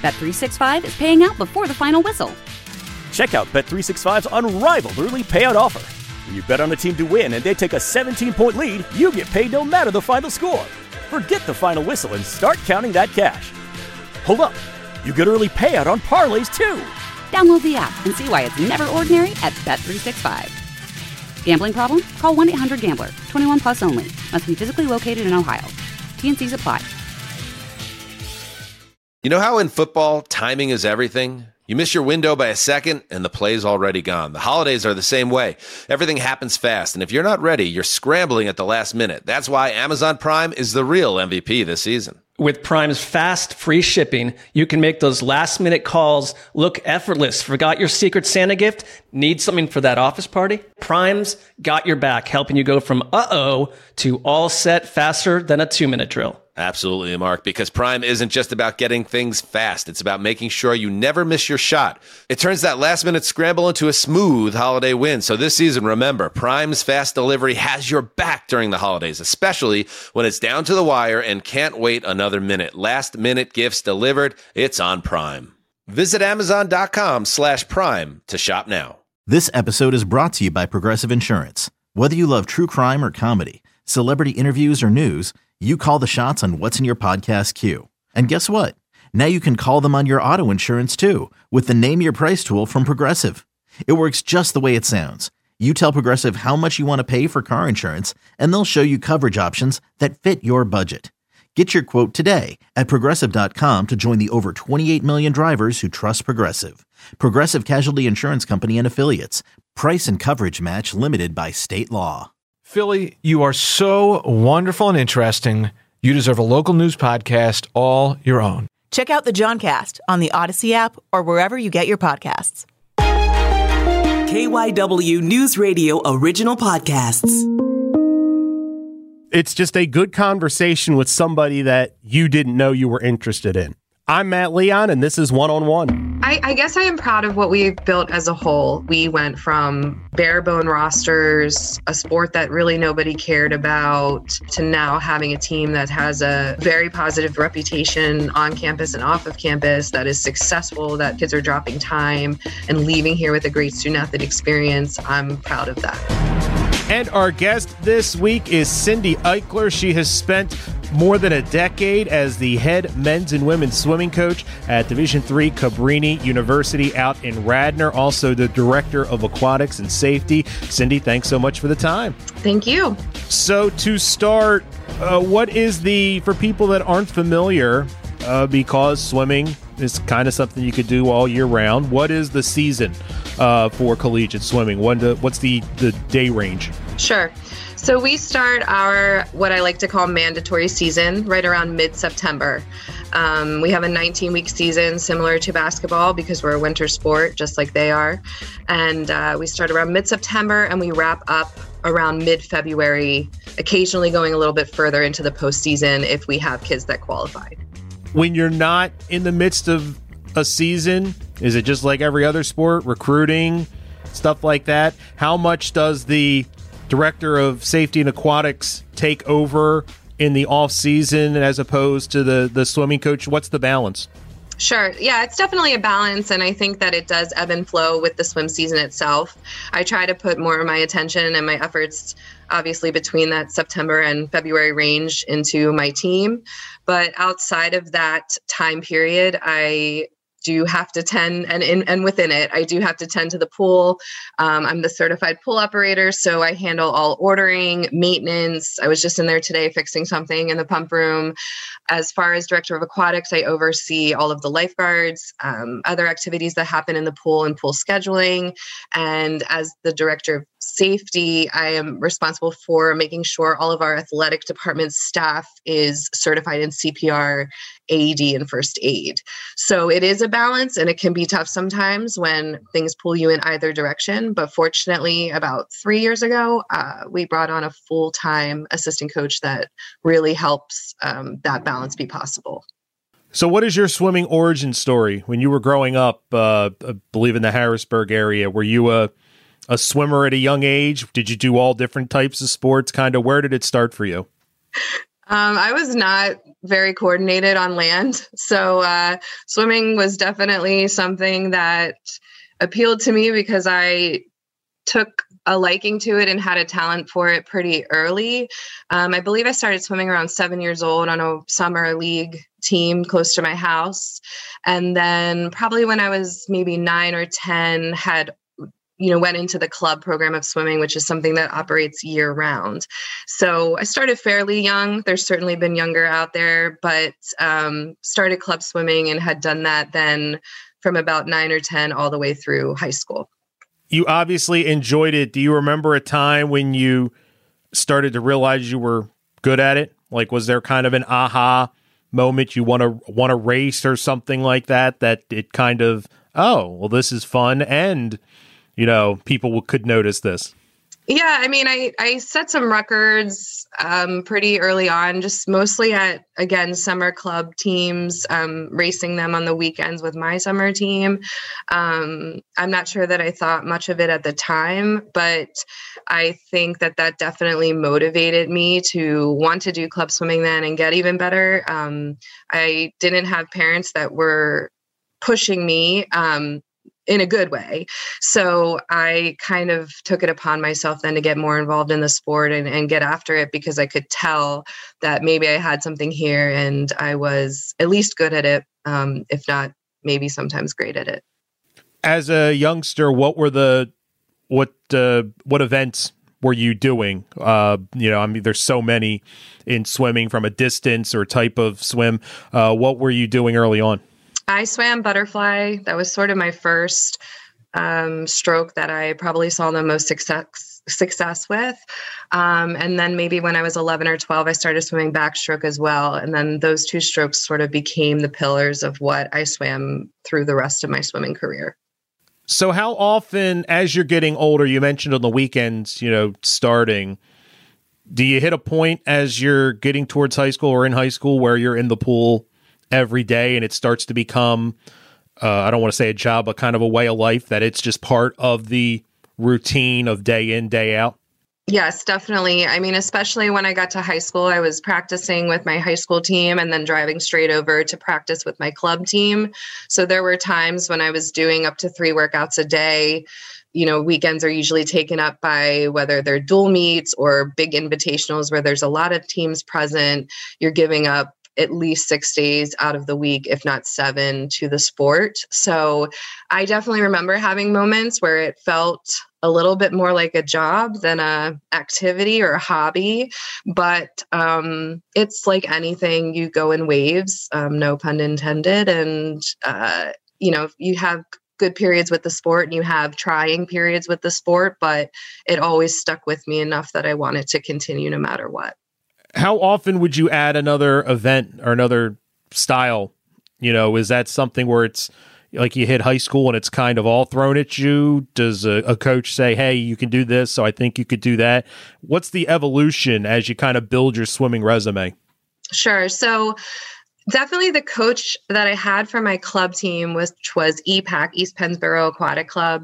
Bet365 is paying out before the final whistle. Check out Bet365's unrivaled early payout offer. When you bet on a team to win and they take a 17-point lead, you get paid no matter the final score. Forget the final whistle and start counting that cash. Hold up. You get early payout on parlays, too. Download the app and see why it's never ordinary at Bet365. Gambling problem? Call 1-800-GAMBLER. 21 plus only. Must be physically located in Ohio. T&Cs apply. You know how in football, timing is everything? You miss your window by a second, and the play's already gone. The holidays are the same way. Everything happens fast, and if you're not ready, you're scrambling at the last minute. That's why Amazon Prime is the real MVP this season. With Prime's fast, free shipping, you can make those last-minute calls look effortless. Forgot your Secret Santa gift? Need something for that office party? Prime's got your back, helping you go from uh-oh to all set faster than a 2-minute drill. Absolutely, Mark, because Prime isn't just about getting things fast. It's about making sure you never miss your shot. It turns that last-minute scramble into a smooth holiday win. So this season, remember, Prime's fast delivery has your back during the holidays, especially when it's down to the wire and can't wait another minute. Last-minute gifts delivered, it's on Prime. Visit Amazon.com/Prime to shop now. This episode is brought to you by Progressive Insurance. Whether you love true crime or comedy, celebrity interviews or news, you call the shots on what's in your podcast queue. And guess what? Now you can call them on your auto insurance too with the Name Your Price tool from Progressive. It works just the way it sounds. You tell Progressive how much you want to pay for car insurance, and they'll show you coverage options that fit your budget. Get your quote today at Progressive.com to join the over 28 million drivers who trust Progressive. Progressive Casualty Insurance Company and Affiliates. Price and coverage match limited by state law. Philly, you are so wonderful and interesting. You deserve a local news podcast all your own. Check out the Johncast on the Odyssey app or wherever you get your podcasts. KYW News Radio original podcasts. It's just a good conversation with somebody that you didn't know you were interested in. I'm Matt Leon, and this is One-on-One. I guess I am proud of what we've built as a whole. We went from bare bone rosters, a sport that really nobody cared about, to now having a team that has a very positive reputation on campus and off of campus, that is successful, that kids are dropping time and leaving here with a great student-athlete experience. I'm proud of that. And our guest this week is Cindy Eichler. She has spent more than a decade as the head men's and women's swimming coach at Division III Cabrini University out in Radnor, also the director of aquatics and safety. Cindy, thanks so much for the time. Thank you. So to start, what is for people that aren't familiar, because swimming is kind of something you could do all year round, what is the season for collegiate swimming? What's the day range? Sure. So we start our, what I like to call mandatory season, right around mid-September. We have a 19-week season similar to basketball because we're a winter sport, just like they are. And we start around mid-September and we wrap up around mid-February, occasionally going a little bit further into the postseason if we have kids that qualify. When you're not in the midst of a season, is it just like every other sport, recruiting, stuff like that? How much does the director of safety and aquatics take over in the off season as opposed to the swimming coach? What's the balance? Sure. Yeah, it's definitely a balance, and I think that it does ebb and flow with the swim season itself. I try to put more of my attention and my efforts, obviously, between that September and February range into my team. But outside of that time period, I do have to tend, and within it, I do have to tend to the pool. I'm the certified pool operator, so I handle all ordering, maintenance. I was just in there today fixing something in the pump room. As far as director of aquatics, I oversee all of the lifeguards, other activities that happen in the pool and pool scheduling. And as the director of safety, I am responsible for making sure all of our athletic department staff is certified in CPR, AED, and first aid. So it is a balance, and it can be tough sometimes when things pull you in either direction. But fortunately, about 3 years ago, we brought on a full-time assistant coach that really helps that balance be possible. So what is your swimming origin story? When you were growing up, I believe in the Harrisburg area, were you a swimmer at a young age? Did you do all different types of sports? Kind of, where did it start for you? I was not very coordinated on land. So swimming was definitely something that appealed to me because I took a liking to it and had a talent for it pretty early. I believe I started swimming around 7 years old on a summer league team close to my house. And then probably when I was maybe 9 or 10, went into the club program of swimming, which is something that operates year round. So I started fairly young. There's certainly been younger out there, but started club swimming and had done that then from about 9 or 10 all the way through high school. You obviously enjoyed it. Do you remember a time when you started to realize you were good at it? Like, was there kind of an aha moment you won a race or something like that it kind of, oh, well, this is fun and, people could notice this? Yeah, I mean, I set some records pretty early on, just mostly at, again, summer club teams, racing them on the weekends with my summer team. I'm not sure that I thought much of it at the time, but I think that definitely motivated me to want to do club swimming then and get even better. I didn't have parents that were pushing me in a good way. So I kind of took it upon myself then to get more involved in the sport and get after it because I could tell that maybe I had something here and I was at least good at it, if not maybe sometimes great at it. As a youngster, what events were you doing? There's so many in swimming from a distance or type of swim. What were you doing early on? I swam butterfly. That was sort of my first stroke that I probably saw the most success with. And then maybe when I was 11 or 12, I started swimming backstroke as well. And then those two strokes sort of became the pillars of what I swam through the rest of my swimming career. So how often, as you're getting older, you mentioned on the weekends, starting, do you hit a point as you're getting towards high school or in high school where you're in the pool every day and it starts to become, I don't want to say a job, but kind of a way of life, that it's just part of the routine of day in, day out? Yes, definitely. I mean, especially when I got to high school, I was practicing with my high school team and then driving straight over to practice with my club team. So there were times when I was doing up to 3 workouts a day. Weekends are usually taken up by whether they're dual meets or big invitationals where there's a lot of teams present. You're giving up at least 6 days out of the week, if not 7, to the sport. So I definitely remember having moments where it felt a little bit more like a job than a activity or a hobby. But it's like anything, you go in waves, no pun intended. And, you have good periods with the sport and you have trying periods with the sport, but it always stuck with me enough that I wanted to continue no matter what. How often would you add another event or another style? Is that something where it's like you hit high school and it's kind of all thrown at you? Does a coach say, hey, you can do this, so I think you could do that? What's the evolution as you kind of build your swimming resume? Sure. So definitely the coach that I had for my club team, which was EPAC, East Pennsboro Aquatic Club.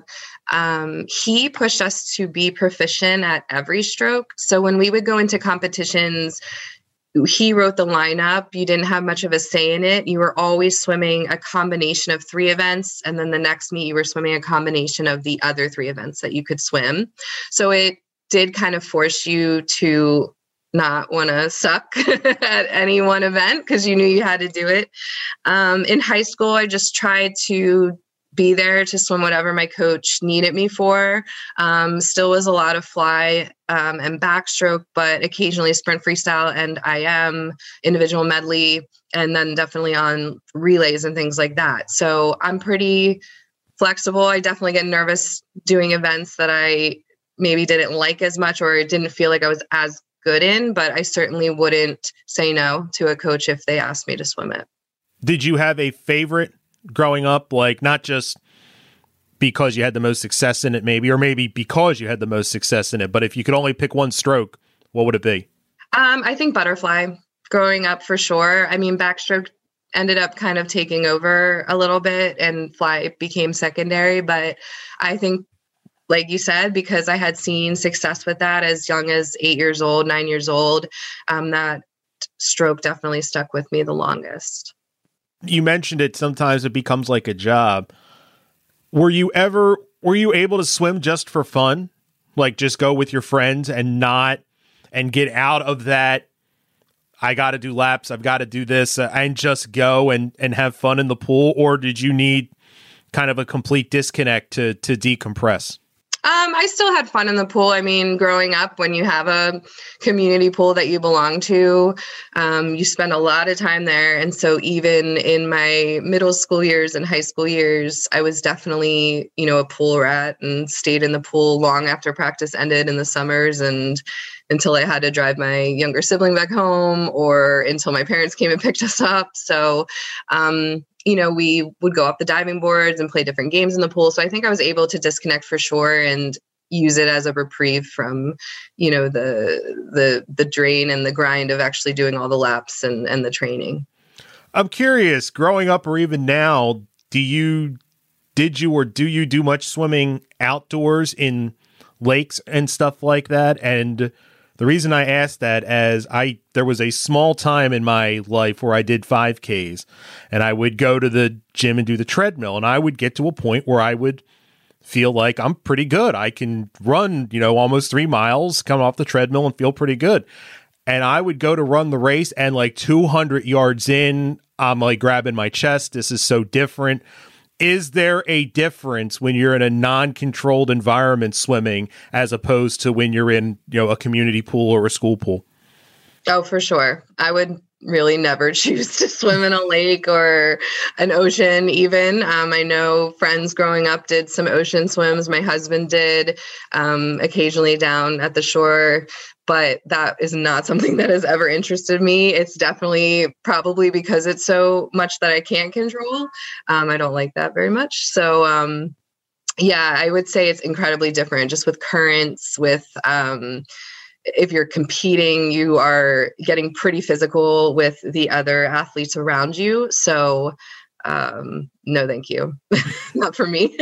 He pushed us to be proficient at every stroke. So when we would go into competitions, he wrote the lineup. You didn't have much of a say in it. You were always swimming a combination of 3 events. And then the next meet, you were swimming a combination of the other 3 events that you could swim. So it did kind of force you to not want to suck at any one event because you knew you had to do it. In high school, I just tried to be there to swim whatever my coach needed me for. Still was a lot of fly and backstroke, but occasionally sprint freestyle and IM, individual medley, and then definitely on relays and things like that. So I'm pretty flexible. I definitely get nervous doing events that I maybe didn't like as much or didn't feel like I was as good in, but I certainly wouldn't say no to a coach if they asked me to swim it. Did you have a favorite growing up, like not just because you had the most success in it maybe, or maybe because you had the most success in it, but if you could only pick one stroke, what would it be? I think butterfly growing up for sure. I mean, backstroke ended up kind of taking over a little bit and fly became secondary, but I think, like you said, because I had seen success with that as young as 8 years old, 9 years old, that stroke definitely stuck with me the longest. You mentioned it, sometimes it becomes like a job. Were you able to swim just for fun? Like just go with your friends and get out of that, I got to do laps, I've got to do this, and just go and have fun in the pool? Or did you need kind of a complete disconnect to decompress? I still had fun in the pool. I mean, growing up, when you have a community pool that you belong to, you spend a lot of time there. And so even in my middle school years and high school years, I was definitely, a pool rat and stayed in the pool long after practice ended in the summers and until I had to drive my younger sibling back home or until my parents came and picked us up. So, we would go up the diving boards and play different games in the pool. So I think I was able to disconnect for sure and use it as a reprieve from, the drain and the grind of actually doing all the laps and the training. I'm curious, growing up or even now, do you do much swimming outdoors in lakes and stuff like that? And the reason I asked that there was a small time in my life where I did 5Ks and I would go to the gym and do the treadmill, and I would get to a point where I would feel like I'm pretty good. I can run, almost 3 miles, come off the treadmill and feel pretty good. And I would go to run the race and like 200 yards in, I'm like grabbing my chest. This is so different. Is there a difference when you're in a non-controlled environment swimming as opposed to when you're in, a community pool or a school pool? Oh, for sure. I would really never choose to swim in a lake or an ocean even. I know friends growing up did some ocean swims. My husband did occasionally down at the shore, but that is not something that has ever interested me. It's definitely probably because it's so much that I can't control. I don't like that very much. So, I would say it's incredibly different just with currents, with if you're competing, you are getting pretty physical with the other athletes around you. So, no, thank you. Not for me.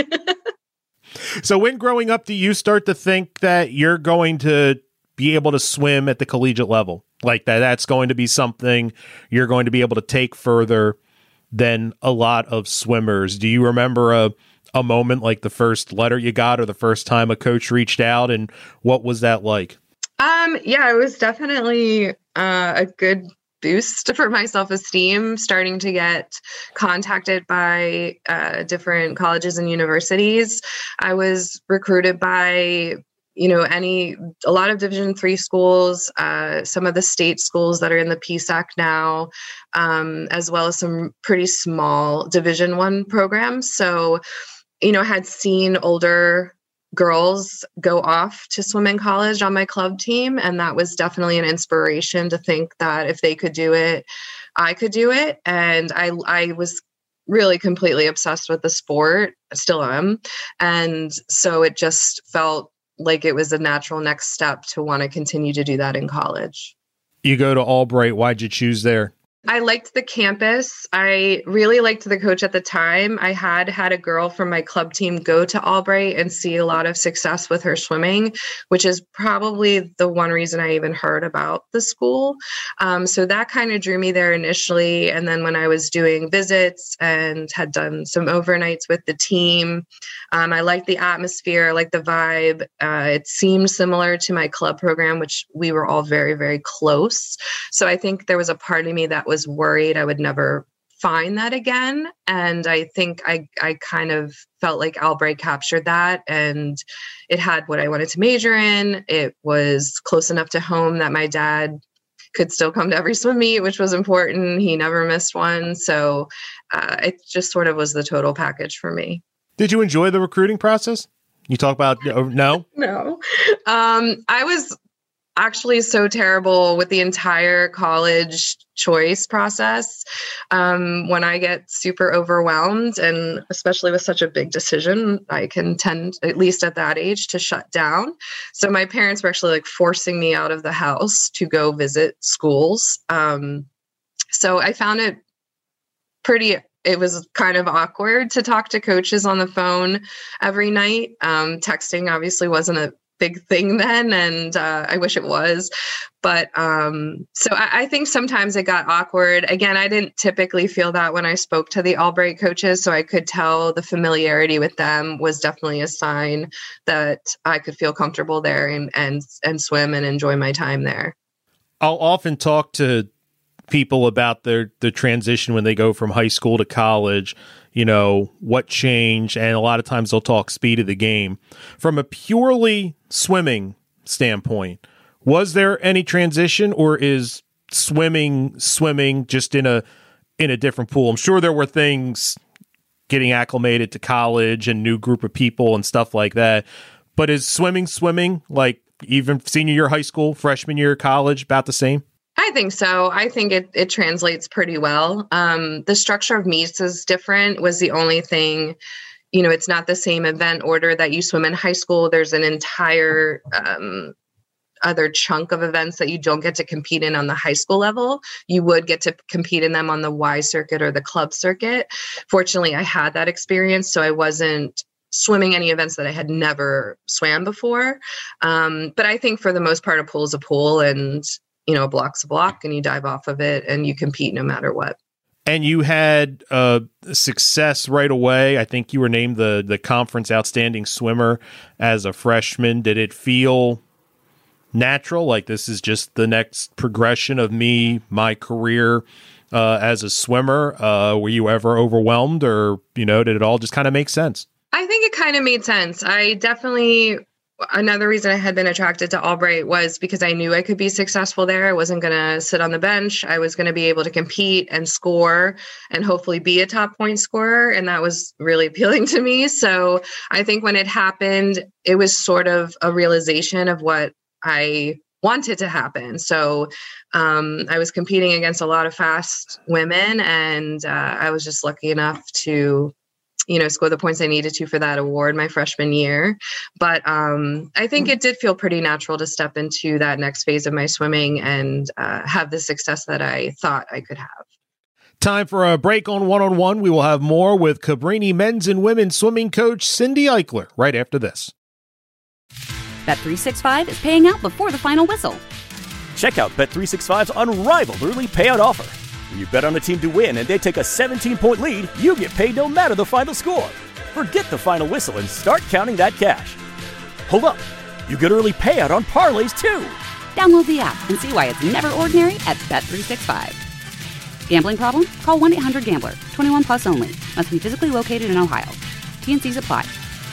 So when growing up, do you start to think that you're going to be able to swim at the collegiate level? Like that's going to be something you're going to be able to take further than a lot of swimmers. Do you remember a moment like the first letter you got or the first time a coach reached out, and what was that like? It was definitely a good boost for my self-esteem, starting to get contacted by different colleges and universities. I was recruited by a lot of Division III schools, some of the state schools that are in the PSAC now, as well as some pretty small Division I programs. So, had seen older girls go off to swim in college on my club team. And that was definitely an inspiration to think that if they could do it, I could do it. And I was really completely obsessed with the sport, still am. And so it just felt like it was a natural next step to want to continue to do that in college. You go to Albright. Why'd you choose there? I liked the campus. I really liked the coach at the time. I had a girl from my club team go to Albright and see a lot of success with her swimming, which is probably the one reason I even heard about the school. So that kind of drew me there initially. And then when I was doing visits and had done some overnights with the team, I liked the atmosphere, I liked the vibe. It seemed similar to my club program, which we were all very, very close. So I think there was a part of me that was worried I would never find that again. And I think I kind of felt like Albright captured that, and it had what I wanted to major in. It was close enough to home that my dad could still come to every swim meet, which was important. He never missed one. So it just sort of was the total package for me. Did you enjoy the recruiting process? You talk about, no? No. I was actually so terrible with the entire college choice process. When I get super overwhelmed, and especially with such a big decision, I can tend, at least at that age, to shut down. So my parents were actually like forcing me out of the house to go visit schools. So I found it was kind of awkward to talk to coaches on the phone every night. Texting obviously wasn't big thing then, and I wish it was. But so I think sometimes it got awkward. Again, I didn't typically feel that when I spoke to the Albright coaches, so I could tell the familiarity with them was definitely a sign that I could feel comfortable there and swim and enjoy my time there. I'll often talk to people about the transition when they go from high school to college, what changed, and a lot of times they'll talk speed of the game. From a purely swimming standpoint, was there any transition, or is swimming just in a different pool? I'm sure there were things getting acclimated to college and new group of people and stuff like that, but is swimming like even senior year high school, freshman year college, about the same? I think so. I think it translates pretty well. The structure of meets is different, was the only thing. It's not the same event order that you swim in high school. There's an entire other chunk of events that you don't get to compete in on the high school level. You would get to compete in them on the Y circuit or the club circuit. Fortunately, I had that experience, so I wasn't swimming any events that I had never swam before. But I think for the most part, a pool is a pool, and a block's a block, and you dive off of it and you compete no matter what. And you had success right away. I think you were named the conference outstanding swimmer as a freshman. Did it feel natural? Like this is just the next progression of my career as a swimmer? Were you ever overwhelmed, or, did it all just kind of make sense? I think it kind of made sense. Another reason I had been attracted to Albright was because I knew I could be successful there. I wasn't going to sit on the bench. I was going to be able to compete and score and hopefully be a top point scorer. And that was really appealing to me. So I think when it happened, it was sort of a realization of what I wanted to happen. So I was competing against a lot of fast women, and I was just lucky enough to score the points I needed to for that award my freshman year. But I think it did feel pretty natural to step into that next phase of my swimming and have the success that I thought I could have. Time for a break on One-on-One. We will have more with Cabrini men's and women's swimming coach Cindy Eichler right after this. Bet365 is paying out before the final whistle. Check out Bet365's unrivaled early payout offer. When you bet on a team to win and they take a 17-point lead, you get paid no matter the final score. Forget the final whistle and start counting that cash. Hold up. You get early payout on parlays, too. Download the app and see why it's never ordinary at Bet365. Gambling problem? Call 1-800-GAMBLER. 21 plus only. Must be physically located in Ohio. T&Cs apply.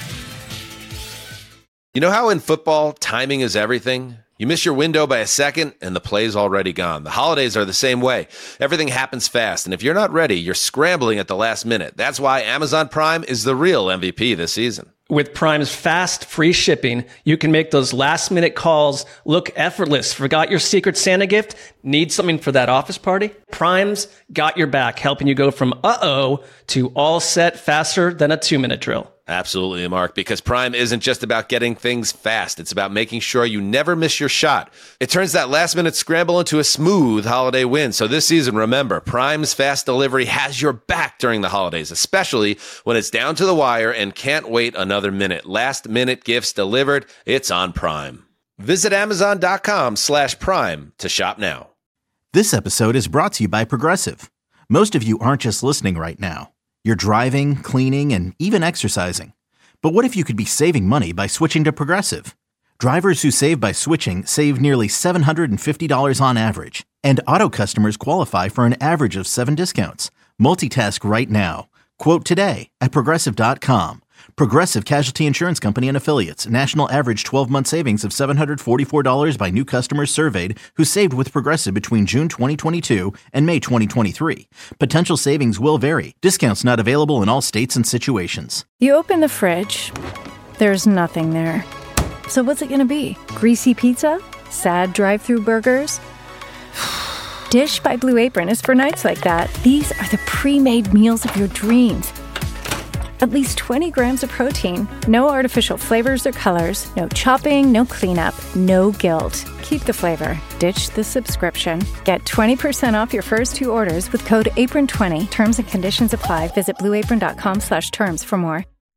You know how in football, timing is everything? You miss your window by a second, and the play's already gone. The holidays are the same way. Everything happens fast, and if you're not ready, you're scrambling at the last minute. That's why Amazon Prime is the real MVP this season. With Prime's fast, free shipping, you can make those last-minute calls look effortless. Forgot your Secret Santa gift? Need something for that office party? Prime's got your back, helping you go from uh-oh to all set faster than a 2-minute drill. Absolutely, Mark, because Prime isn't just about getting things fast. It's about making sure you never miss your shot. It turns that last-minute scramble into a smooth holiday win. So this season, remember, Prime's fast delivery has your back during the holidays, especially when it's down to the wire and can't wait another minute. Last-minute gifts delivered. It's on Prime. Visit Amazon.com/Prime to shop now. This episode is brought to you by Progressive. Most of you aren't just listening right now. You're driving, cleaning, and even exercising. But what if you could be saving money by switching to Progressive? Drivers who save by switching save nearly $750 on average. And auto customers qualify for an average of 7 discounts. Multitask right now. Quote today at Progressive.com. Progressive Casualty Insurance Company and Affiliates. National average 12-month savings of $744 by new customers surveyed who saved with Progressive between June 2022 and May 2023. Potential savings will vary. Discounts not available in all states and situations. You open the fridge. There's nothing there. So what's it going to be? Greasy pizza? Sad drive-through burgers? Dish by Blue Apron is for nights like that. These are the pre-made meals of your dreams. At least 20 grams of protein, no artificial flavors or colors, no chopping, no cleanup, no guilt. Keep the flavor. Ditch the subscription. Get 20% off your first 2 orders with code APRON20. Terms and conditions apply. Visit blueapron.com/terms for more.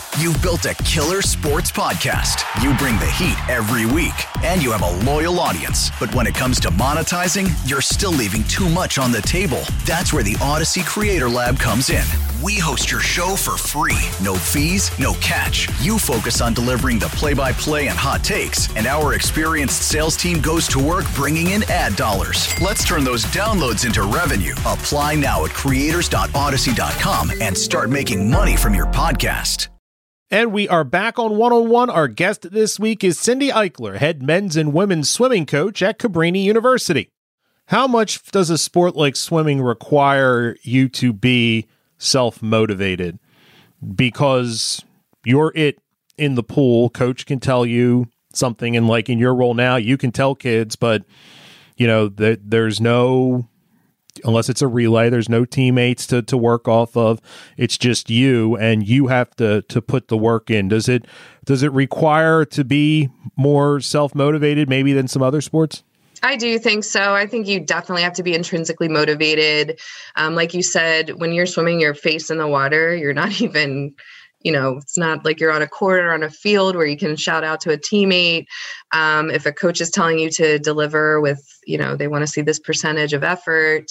You've built a killer sports podcast. You bring the heat every week, and you have a loyal audience. But when it comes to monetizing, you're still leaving too much on the table. That's where the Odyssey Creator Lab comes in. We host your show for free. No fees, no catch. You focus on delivering the play-by-play and hot takes, and our experienced sales team goes to work bringing in ad dollars. Let's turn those downloads into revenue. Apply now at creators.odyssey.com and start making money from your podcast. And we are back on One-on-One. Our guest this week is Cindy Eichler, head men's and women's swimming coach at Cabrini University. How much does a sport like swimming require you to be self-motivated? Because you're it in the pool. Coach can tell you something, and like in your role now, you can tell kids, but you know, there's no, unless it's a relay, there's no teammates to work off of. It's just you, and you have to put the work in. Does it require to be more self-motivated maybe than some other sports? I do think so. I think you definitely have to be intrinsically motivated. Like you said, when you're swimming your face in the water, you're not even, it's not like you're on a court or on a field where you can shout out to a teammate. If a coach is telling you to deliver with, they want to see this percentage of effort,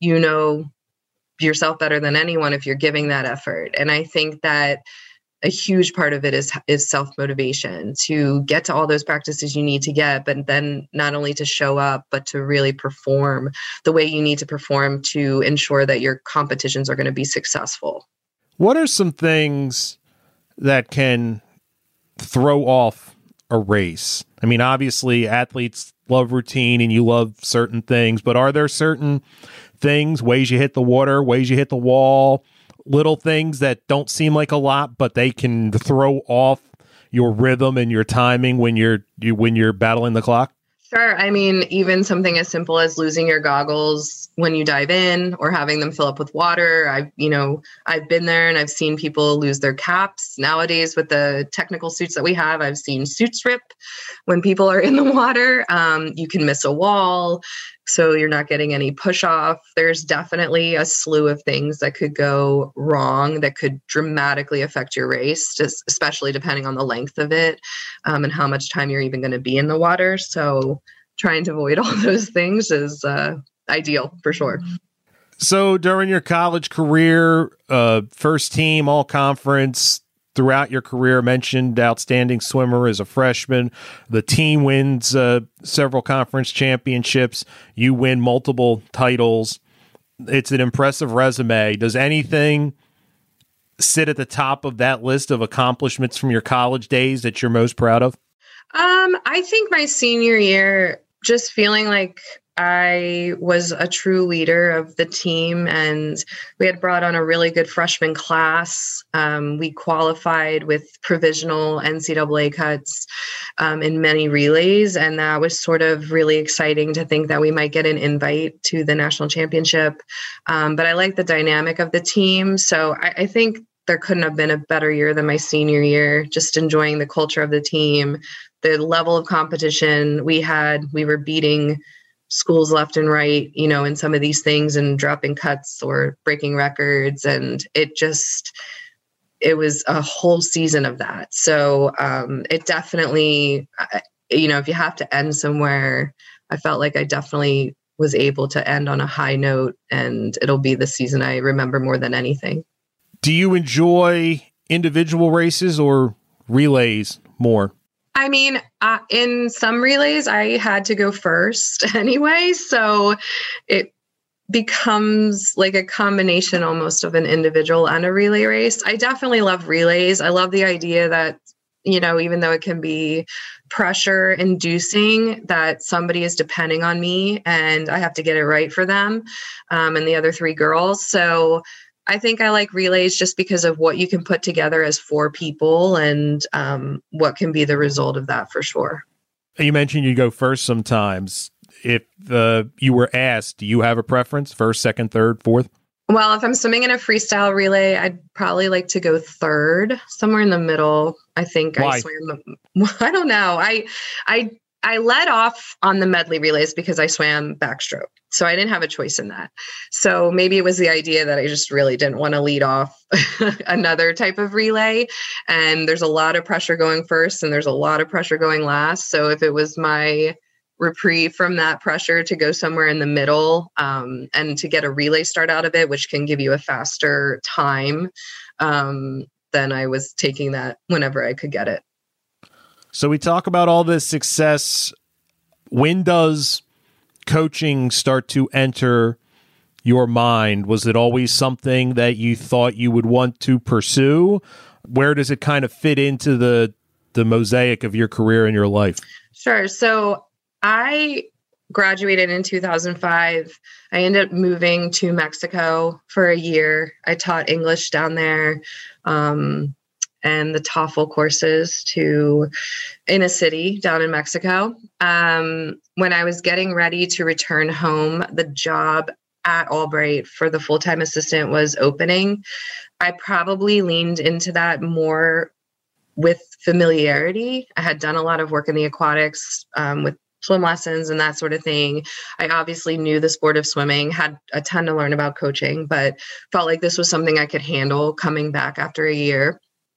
yourself better than anyone if you're giving that effort. And I think that a huge part of it is self-motivation to get to all those practices you need to get, but then not only to show up, but to really perform the way you need to perform to ensure that your competitions are going to be successful. What are some things that can throw off a race? I mean, obviously athletes love routine and you love certain things, but are there certain things, ways you hit the water, ways you hit the wall, little things that don't seem like a lot, but they can throw off your rhythm and your timing when you're battling the clock? Sure. I mean, even something as simple as losing your goggles when you dive in or having them fill up with water. I've been there and I've seen people lose their caps. Nowadays, with the technical suits that we have, I've seen suits rip when people are in the water. You can miss a wall, so you're not getting any push off. There's definitely a slew of things that could go wrong that could dramatically affect your race, just especially depending on the length of it and how much time you're even going to be in the water. So trying to avoid all those things is ideal for sure. So during your college career, first team, all conference, throughout your career, mentioned outstanding swimmer as a freshman. The team wins several conference championships. You win multiple titles. It's an impressive resume. Does anything sit at the top of that list of accomplishments from your college days that you're most proud of? I think my senior year, just feeling like I was a true leader of the team, and we had brought on a really good freshman class. We qualified with provisional NCAA cuts in many relays, and that was sort of really exciting to think that we might get an invite to the national championship. But I like the dynamic of the team, so I think there couldn't have been a better year than my senior year, just enjoying the culture of the team, the level of competition we had. We were beating schools left and right, in some of these things and dropping cuts or breaking records. And it was a whole season of that. So it definitely, if you have to end somewhere, I felt like I definitely was able to end on a high note, and it'll be the season I remember more than anything. Do you enjoy individual races or relays more? I mean, in some relays, I had to go first anyway, so it becomes like a combination almost of an individual and a relay race. I definitely love relays. I love the idea that, even though it can be pressure inducing, that somebody is depending on me and I have to get it right for them and the other three girls. So I think I like relays just because of what you can put together as four people and what can be the result of that for sure. You mentioned you go first sometimes. If you were asked, do you have a preference? First, second, third, fourth? Well, if I'm swimming in a freestyle relay, I'd probably like to go third, somewhere in the middle. I think Why? I don't know. I I led off on the medley relays because I swam backstroke. So I didn't have a choice in that. So maybe it was the idea that I just really didn't want to lead off another type of relay. And there's a lot of pressure going first and there's a lot of pressure going last. So if it was my reprieve from that pressure to go somewhere in the middle and to get a relay start out of it, which can give you a faster time, then I was taking that whenever I could get it. So we talk about all this success. When does coaching start to enter your mind? Was it always something that you thought you would want to pursue? Where does it kind of fit into the mosaic of your career and your life? Sure. So I graduated in 2005. I ended up moving to Mexico for a year. I taught English down there. And the TOEFL courses in a city down in Mexico. When I was getting ready to return home, the job at Albright for the full-time assistant was opening. I probably leaned into that more with familiarity. I had done a lot of work in the aquatics with swim lessons and that sort of thing. I obviously knew the sport of swimming, had a ton to learn about coaching, but felt like this was something I could handle coming back after a year.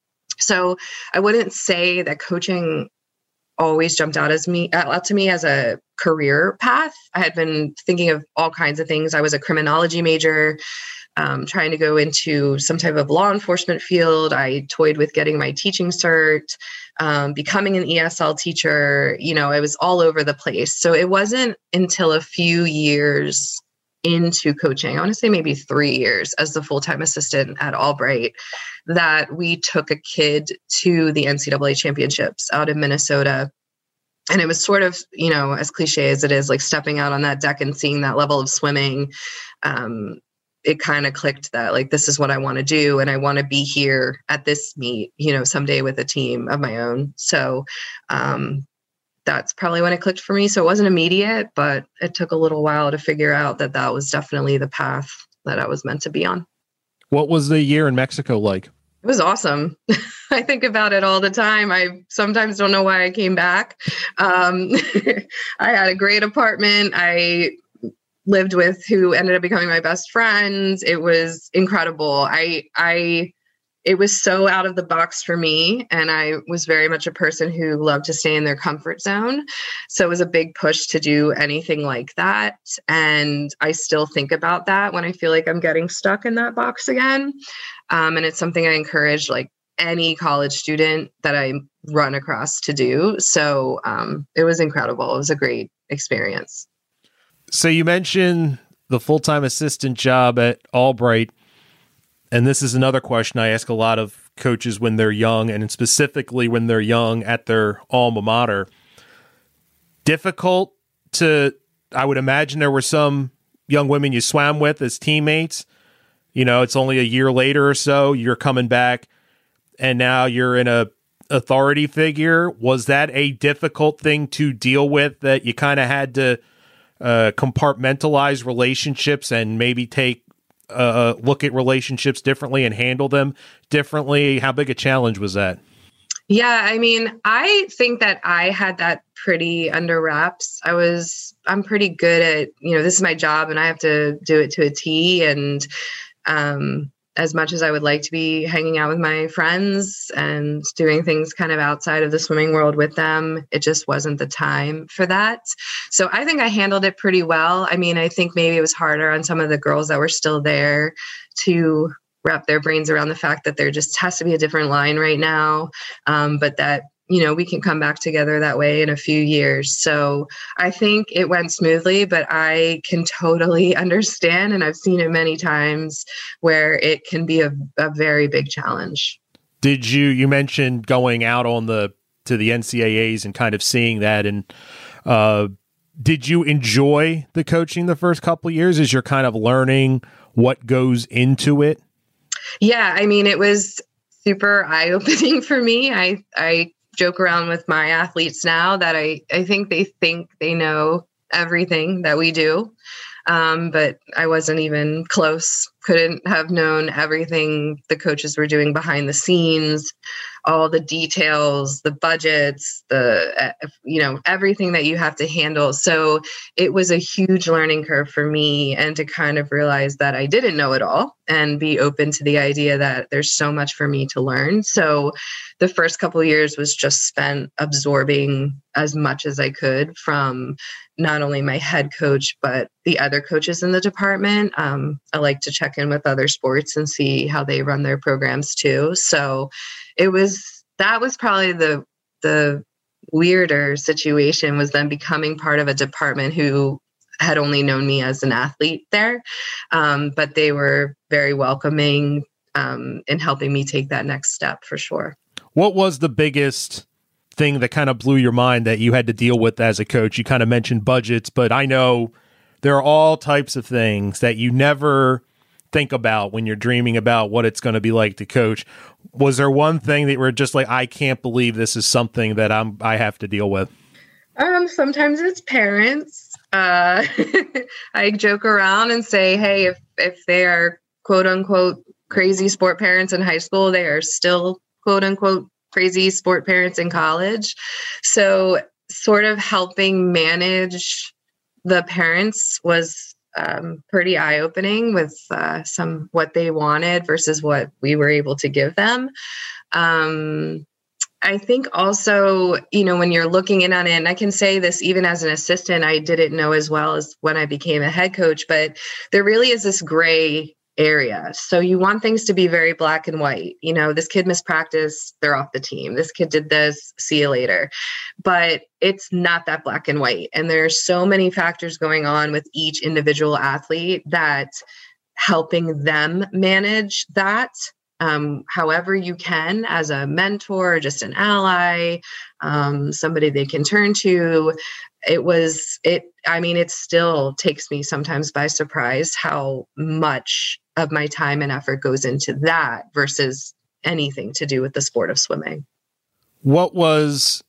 So I wouldn't say that coaching always jumped out to me as a career path. I had been thinking of all kinds of things. I was a criminology major, trying to go into some type of law enforcement field. I toyed with getting my teaching cert, becoming an ESL teacher. I was all over the place. So it wasn't until a few years into coaching, I want to say maybe 3 years as the full-time assistant at Albright, that we took a kid to the NCAA championships out in Minnesota. And it was sort of, as cliche as it is, like stepping out on that deck and seeing that level of swimming. It kind of clicked that like, this is what I want to do. And I want to be here at this meet, someday with a team of my own. So, that's probably when it clicked for me. So it wasn't immediate, but it took a little while to figure out that was definitely the path that I was meant to be on. What was the year in Mexico like? It was awesome. I think about it all the time. I sometimes don't know why I came back. I had a great apartment. I lived with who ended up becoming my best friend. It was incredible. It was so out of the box for me. And I was very much a person who loved to stay in their comfort zone. So it was a big push to do anything like that. And I still think about that when I feel like I'm getting stuck in that box again. And it's something I encourage like any college student that I run across to do. So it was incredible. It was a great experience. So you mentioned the full-time assistant job at Albright. And this is another question I ask a lot of coaches when they're young, and specifically when they're young at their alma mater. Difficult I would imagine there were some young women you swam with as teammates. It's only a year later or so, you're coming back, and now you're in a authority figure. Was that a difficult thing to deal with, that you kind of had to compartmentalize relationships and maybe take look at relationships differently and handle them differently? How big a challenge was that? Yeah, I mean, I think that I had that pretty under wraps. I'm pretty good at, this is my job and I have to do it to a T. And as much as I would like to be hanging out with my friends and doing things kind of outside of the swimming world with them, it just wasn't the time for that. So I think I handled it pretty well. I mean, I think maybe it was harder on some of the girls that were still there to wrap their brains around the fact that there just has to be a different line right now, but that we can come back together that way in a few years. So I think it went smoothly, but I can totally understand, and I've seen it many times, where it can be a very big challenge. Did you mentioned going out to the NCAAs and kind of seeing that, and did you enjoy the coaching the first couple of years as you're kind of learning what goes into it? Yeah, I mean, it was super eye-opening for me. I joke around with my athletes now that I think they know everything that we do. but I wasn't even close. Couldn't have known everything the coaches were doing behind the scenes, all the details, the budgets, everything that you have to handle. So it was a huge learning curve for me, and to kind of realize that I didn't know it all and be open to the idea that there's so much for me to learn. So the first couple of years was just spent absorbing as much as I could from not only my head coach, but the other coaches in the department. I like to check in with other sports and see how they run their programs too. So that was probably the weirder situation, was then becoming part of a department who had only known me as an athlete there. But they were very welcoming in helping me take that next step for sure. What was the biggest thing that kind of blew your mind that you had to deal with as a coach? You kind of mentioned budgets, but I know there are all types of things that you never think about when you're dreaming about what it's going to be like to coach. Was there one thing that you were just like, I can't believe this is something that I have to deal with? Sometimes it's parents. I joke around and say, hey, if they are quote unquote crazy sport parents in high school, they are still quote unquote crazy sport parents in college. So sort of helping manage the parents was pretty eye-opening with what they wanted versus what we were able to give them. I think also, when you're looking in on it, and I can say this even as an assistant, I didn't know as well as when I became a head coach, but there really is this gray area. So you want things to be very black and white. This kid missed practice, they're off the team. This kid did this, see you later. But it's not that black and white. And there's so many factors going on with each individual athlete that helping them manage that, however you can, as a mentor, just an ally, somebody they can turn to. It still takes me sometimes by surprise how much of my time and effort goes into that versus anything to do with the sport of swimming. What was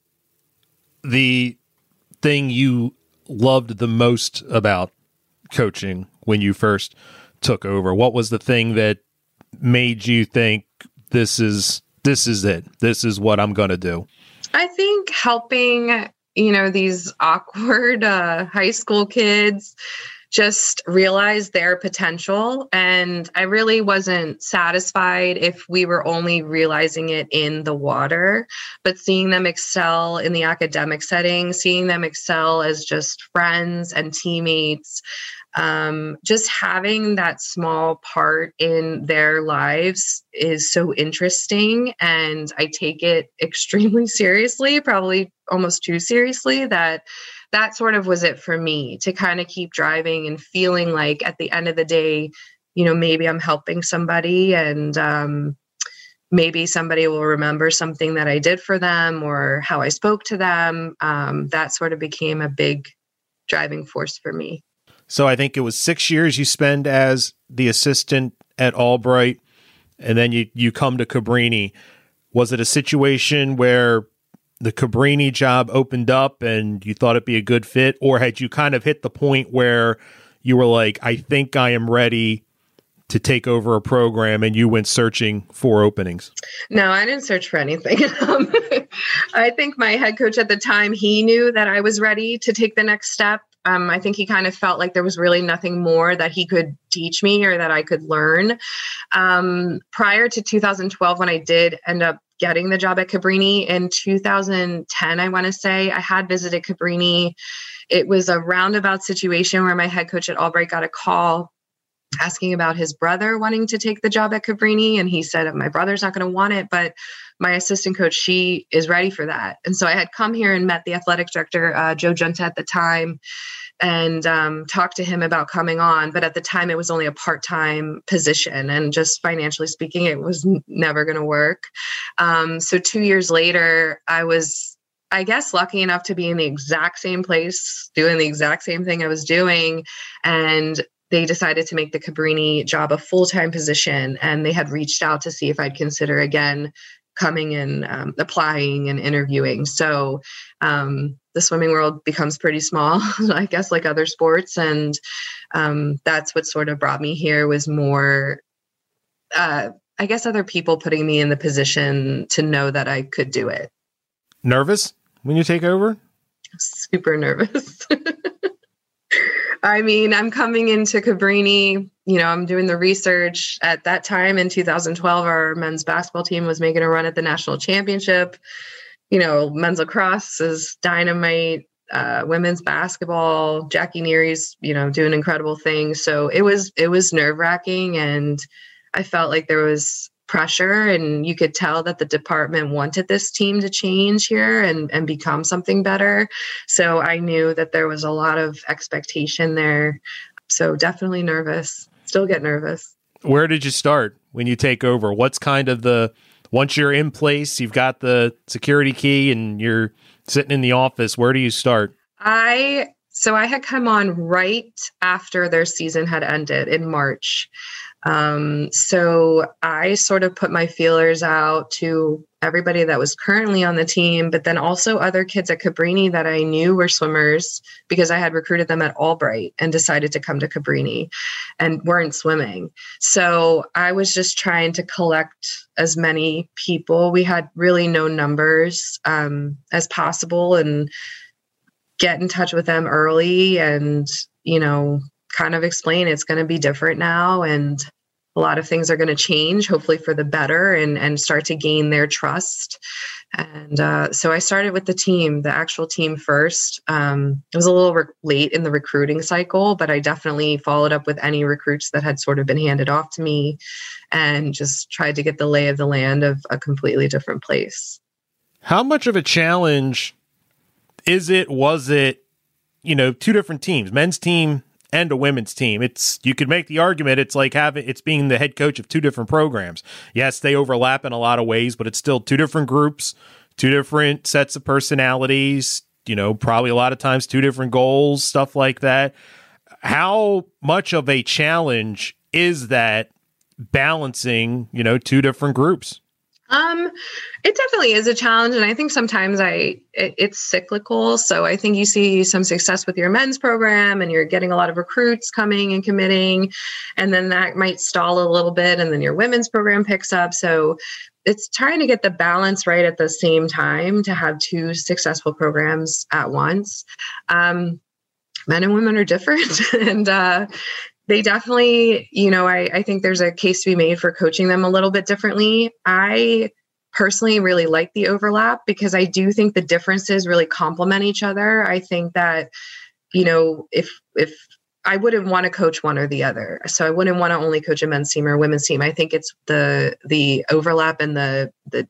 the thing you loved the most about coaching when you first took over? What was the thing that made you think this is it? This is what I'm going to do? I think helping, these awkward high school kids just realize their potential. And I really wasn't satisfied if we were only realizing it in the water, but seeing them excel in the academic setting, seeing them excel as just friends and teammates, just having that small part in their lives is so interesting. And I take it extremely seriously, probably almost too seriously, that sort of was it for me, to kind of keep driving and feeling like at the end of the day, maybe I'm helping somebody, and maybe somebody will remember something that I did for them or how I spoke to them. That sort of became a big driving force for me. So I think it was 6 years you spend as the assistant at Albright, and then you come to Cabrini. Was it a situation where the Cabrini job opened up and you thought it'd be a good fit, or had you kind of hit the point where you were like, I think I am ready to take over a program, and you went searching for openings? No, I didn't search for anything. I think my head coach at the time, he knew that I was ready to take the next step. I think he kind of felt like there was really nothing more that he could teach me or that I could learn. Prior to 2012, when I did end up getting the job at Cabrini in 2010, I want to say, I had visited Cabrini. It was a roundabout situation where my head coach at Albright got a call asking about his brother wanting to take the job at Cabrini. And he said, my brother's not going to want it, but my assistant coach, she is ready for that. And so I had come here and met the athletic director, Joe Junta, at the time, and talked to him about coming on. But at the time, it was only a part-time position. And just financially speaking, it was never going to work. So 2 years later, I was, I guess, lucky enough to be in the exact same place, doing the exact same thing I was doing. And they decided to make the Cabrini job a full-time position. And they had reached out to see if I'd consider again coming and applying and interviewing. So the swimming world becomes pretty small, I guess, like other sports. And that's what sort of brought me here, was more, I guess, other people putting me in the position to know that I could do it. Nervous when you take over? Super nervous. I mean, I'm coming into Cabrini, I'm doing the research. At that time in 2012, our men's basketball team was making a run at the national championship. Men's lacrosse is dynamite, women's basketball, Jackie Neary's, doing incredible things. So it was nerve-wracking, and I felt like there was pressure, and you could tell that the department wanted this team to change here and become something better. So I knew that there was a lot of expectation there. So definitely nervous, still get nervous. Where did you start when you take over? What's kind of once you're in place, you've got the security key and you're sitting in the office, where do you start? So I had come on right after their season had ended in March. So I sort of put my feelers out to everybody that was currently on the team, but then also other kids at Cabrini that I knew were swimmers, because I had recruited them at Albright and decided to come to Cabrini and weren't swimming. So I was just trying to collect as many people. We had really no numbers as possible, and get in touch with them early and, kind of explain it's going to be different now, and a lot of things are going to change, hopefully for the better, and start to gain their trust. And so I started with the actual team first. It was a little late in the recruiting cycle, but I definitely followed up with any recruits that had sort of been handed off to me, and just tried to get the lay of the land of a completely different place. How much of a challenge was it, two different teams, men's team and a women's team? You could make the argument it's like it's being the head coach of two different programs. Yes, they overlap in a lot of ways, but it's still two different groups, two different sets of personalities, probably a lot of times two different goals, stuff like that. How much of a challenge is that, balancing, two different groups? It definitely is a challenge. And I think sometimes it's cyclical. So I think you see some success with your men's program and you're getting a lot of recruits coming and committing, and then that might stall a little bit, and then your women's program picks up. So it's trying to get the balance right at the same time to have two successful programs at once. Men and women are different, and, they definitely, I think there's a case to be made for coaching them a little bit differently. I personally really like the overlap, because I do think the differences really complement each other. I think that, if I wouldn't want to coach one or the other, so I wouldn't want to only coach a men's team or a women's team. I think it's the overlap and the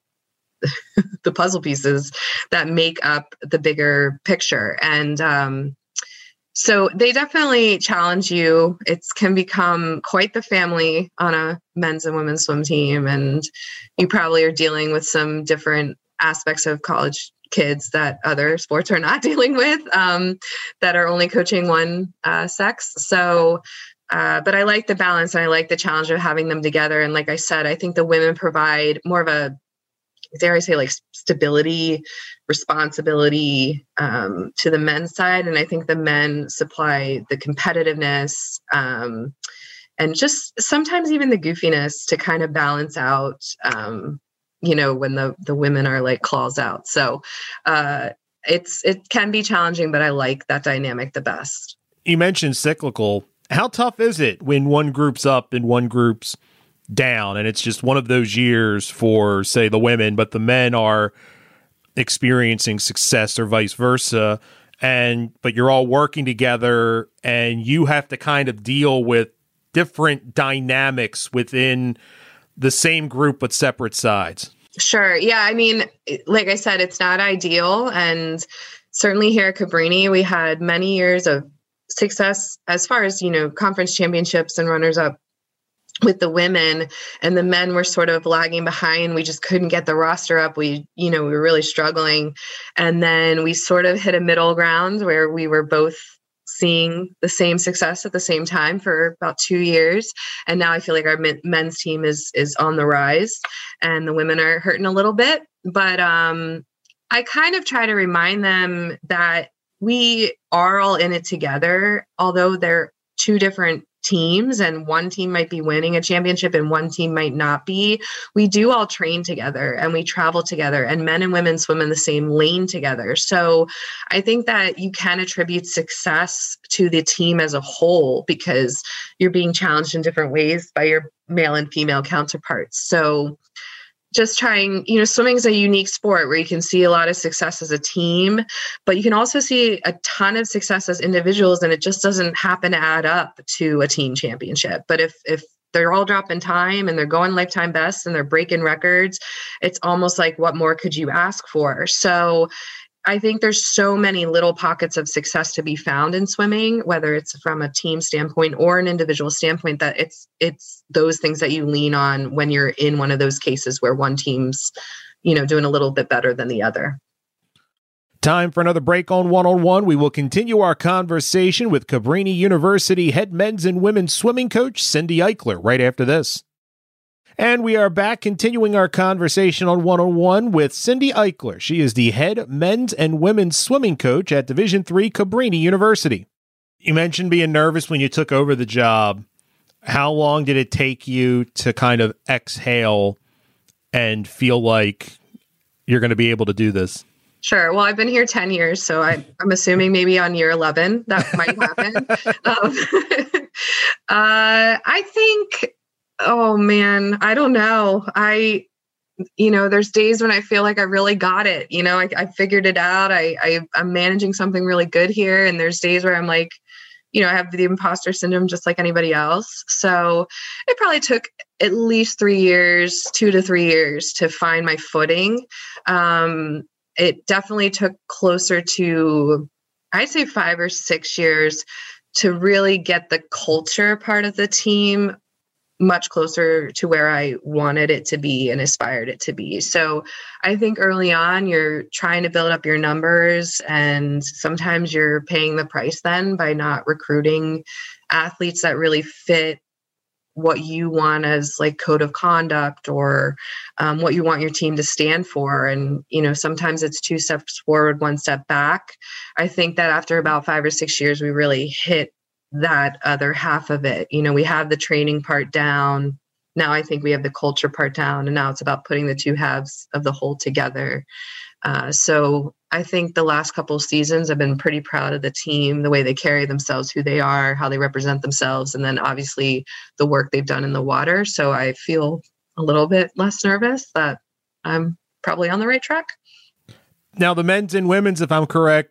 the puzzle pieces that make up the bigger picture. And, so they definitely challenge you. It can become quite the family on a men's and women's swim team. And you probably are dealing with some different aspects of college kids that other sports are not dealing with, that are only coaching one sex. So, but I like the balance, and I like the challenge of having them together. And like I said, I think the women provide more of a, dare I say, like stability, responsibility to the men's side. And I think the men supply the competitiveness and just sometimes even the goofiness to kind of balance out, when the women are like claws out. So it can be challenging, but I like that dynamic the best. You mentioned cyclical. How tough is it when one group's up and one group's down, and it's just one of those years for, say, the women, but the men are experiencing success, or vice versa, but you're all working together, and you have to kind of deal with different dynamics within the same group but separate sides? Sure. Yeah. I mean, like I said, it's not ideal, and certainly here at Cabrini, we had many years of success as far as, conference championships and runners-up with the women, and the men were sort of lagging behind. We just couldn't get the roster up. We were really struggling. And then we sort of hit a middle ground where we were both seeing the same success at the same time for about 2 years. And now I feel like our men's team is on the rise and the women are hurting a little bit. But I kind of try to remind them that we are all in it together, although they're two different teams and one team might be winning a championship and one team might not be. We do all train together and we travel together, and men and women swim in the same lane together. So I think that you can attribute success to the team as a whole because you're being challenged in different ways by your male and female counterparts. So just trying, swimming is a unique sport where you can see a lot of success as a team, but you can also see a ton of success as individuals, and it just doesn't happen to add up to a team championship. But if they're all dropping time and they're going lifetime best and they're breaking records, it's almost like, what more could you ask for? So I think there's so many little pockets of success to be found in swimming, whether it's from a team standpoint or an individual standpoint, that it's those things that you lean on when you're in one of those cases where one team's, doing a little bit better than the other. Time for another break on One-on-One. We will continue our conversation with Cabrini University head men's and women's swimming coach Cindy Eichler right after this. And we are back continuing our conversation on One-on-One with Cindy Eichler. She is the head men's and women's swimming coach at Division III Cabrini University. You mentioned being nervous when you took over the job. How long did it take you to kind of exhale and feel like you're going to be able to do this? Sure. Well, I've been here 10 years, so I'm assuming maybe on year 11 that might happen. I think... Oh man, I don't know. There's days when I feel like I really got it. I figured it out. I'm managing something really good here. And there's days where I'm like, I have the imposter syndrome just like anybody else. So it probably took at least 2 to 3 years to find my footing. It definitely took closer to, I'd say 5 or 6 years to really get the culture part of the team much closer to where I wanted it to be and aspired it to be. So I think early on, you're trying to build up your numbers, and sometimes you're paying the price then by not recruiting athletes that really fit what you want as like code of conduct or what you want your team to stand for. And, sometimes it's 2 steps forward, 1 step back. I think that after about 5 or 6 years, we really hit that other half of it. We have the training part down. Now I think we have the culture part down, and now it's about putting the two halves of the whole together. So I think the last couple of seasons I've been pretty proud of the team, the way they carry themselves, who they are, how they represent themselves, and then obviously the work they've done in the water. So I feel a little bit less nervous that I'm probably on the right track. Now the men's and women's, if I'm correct,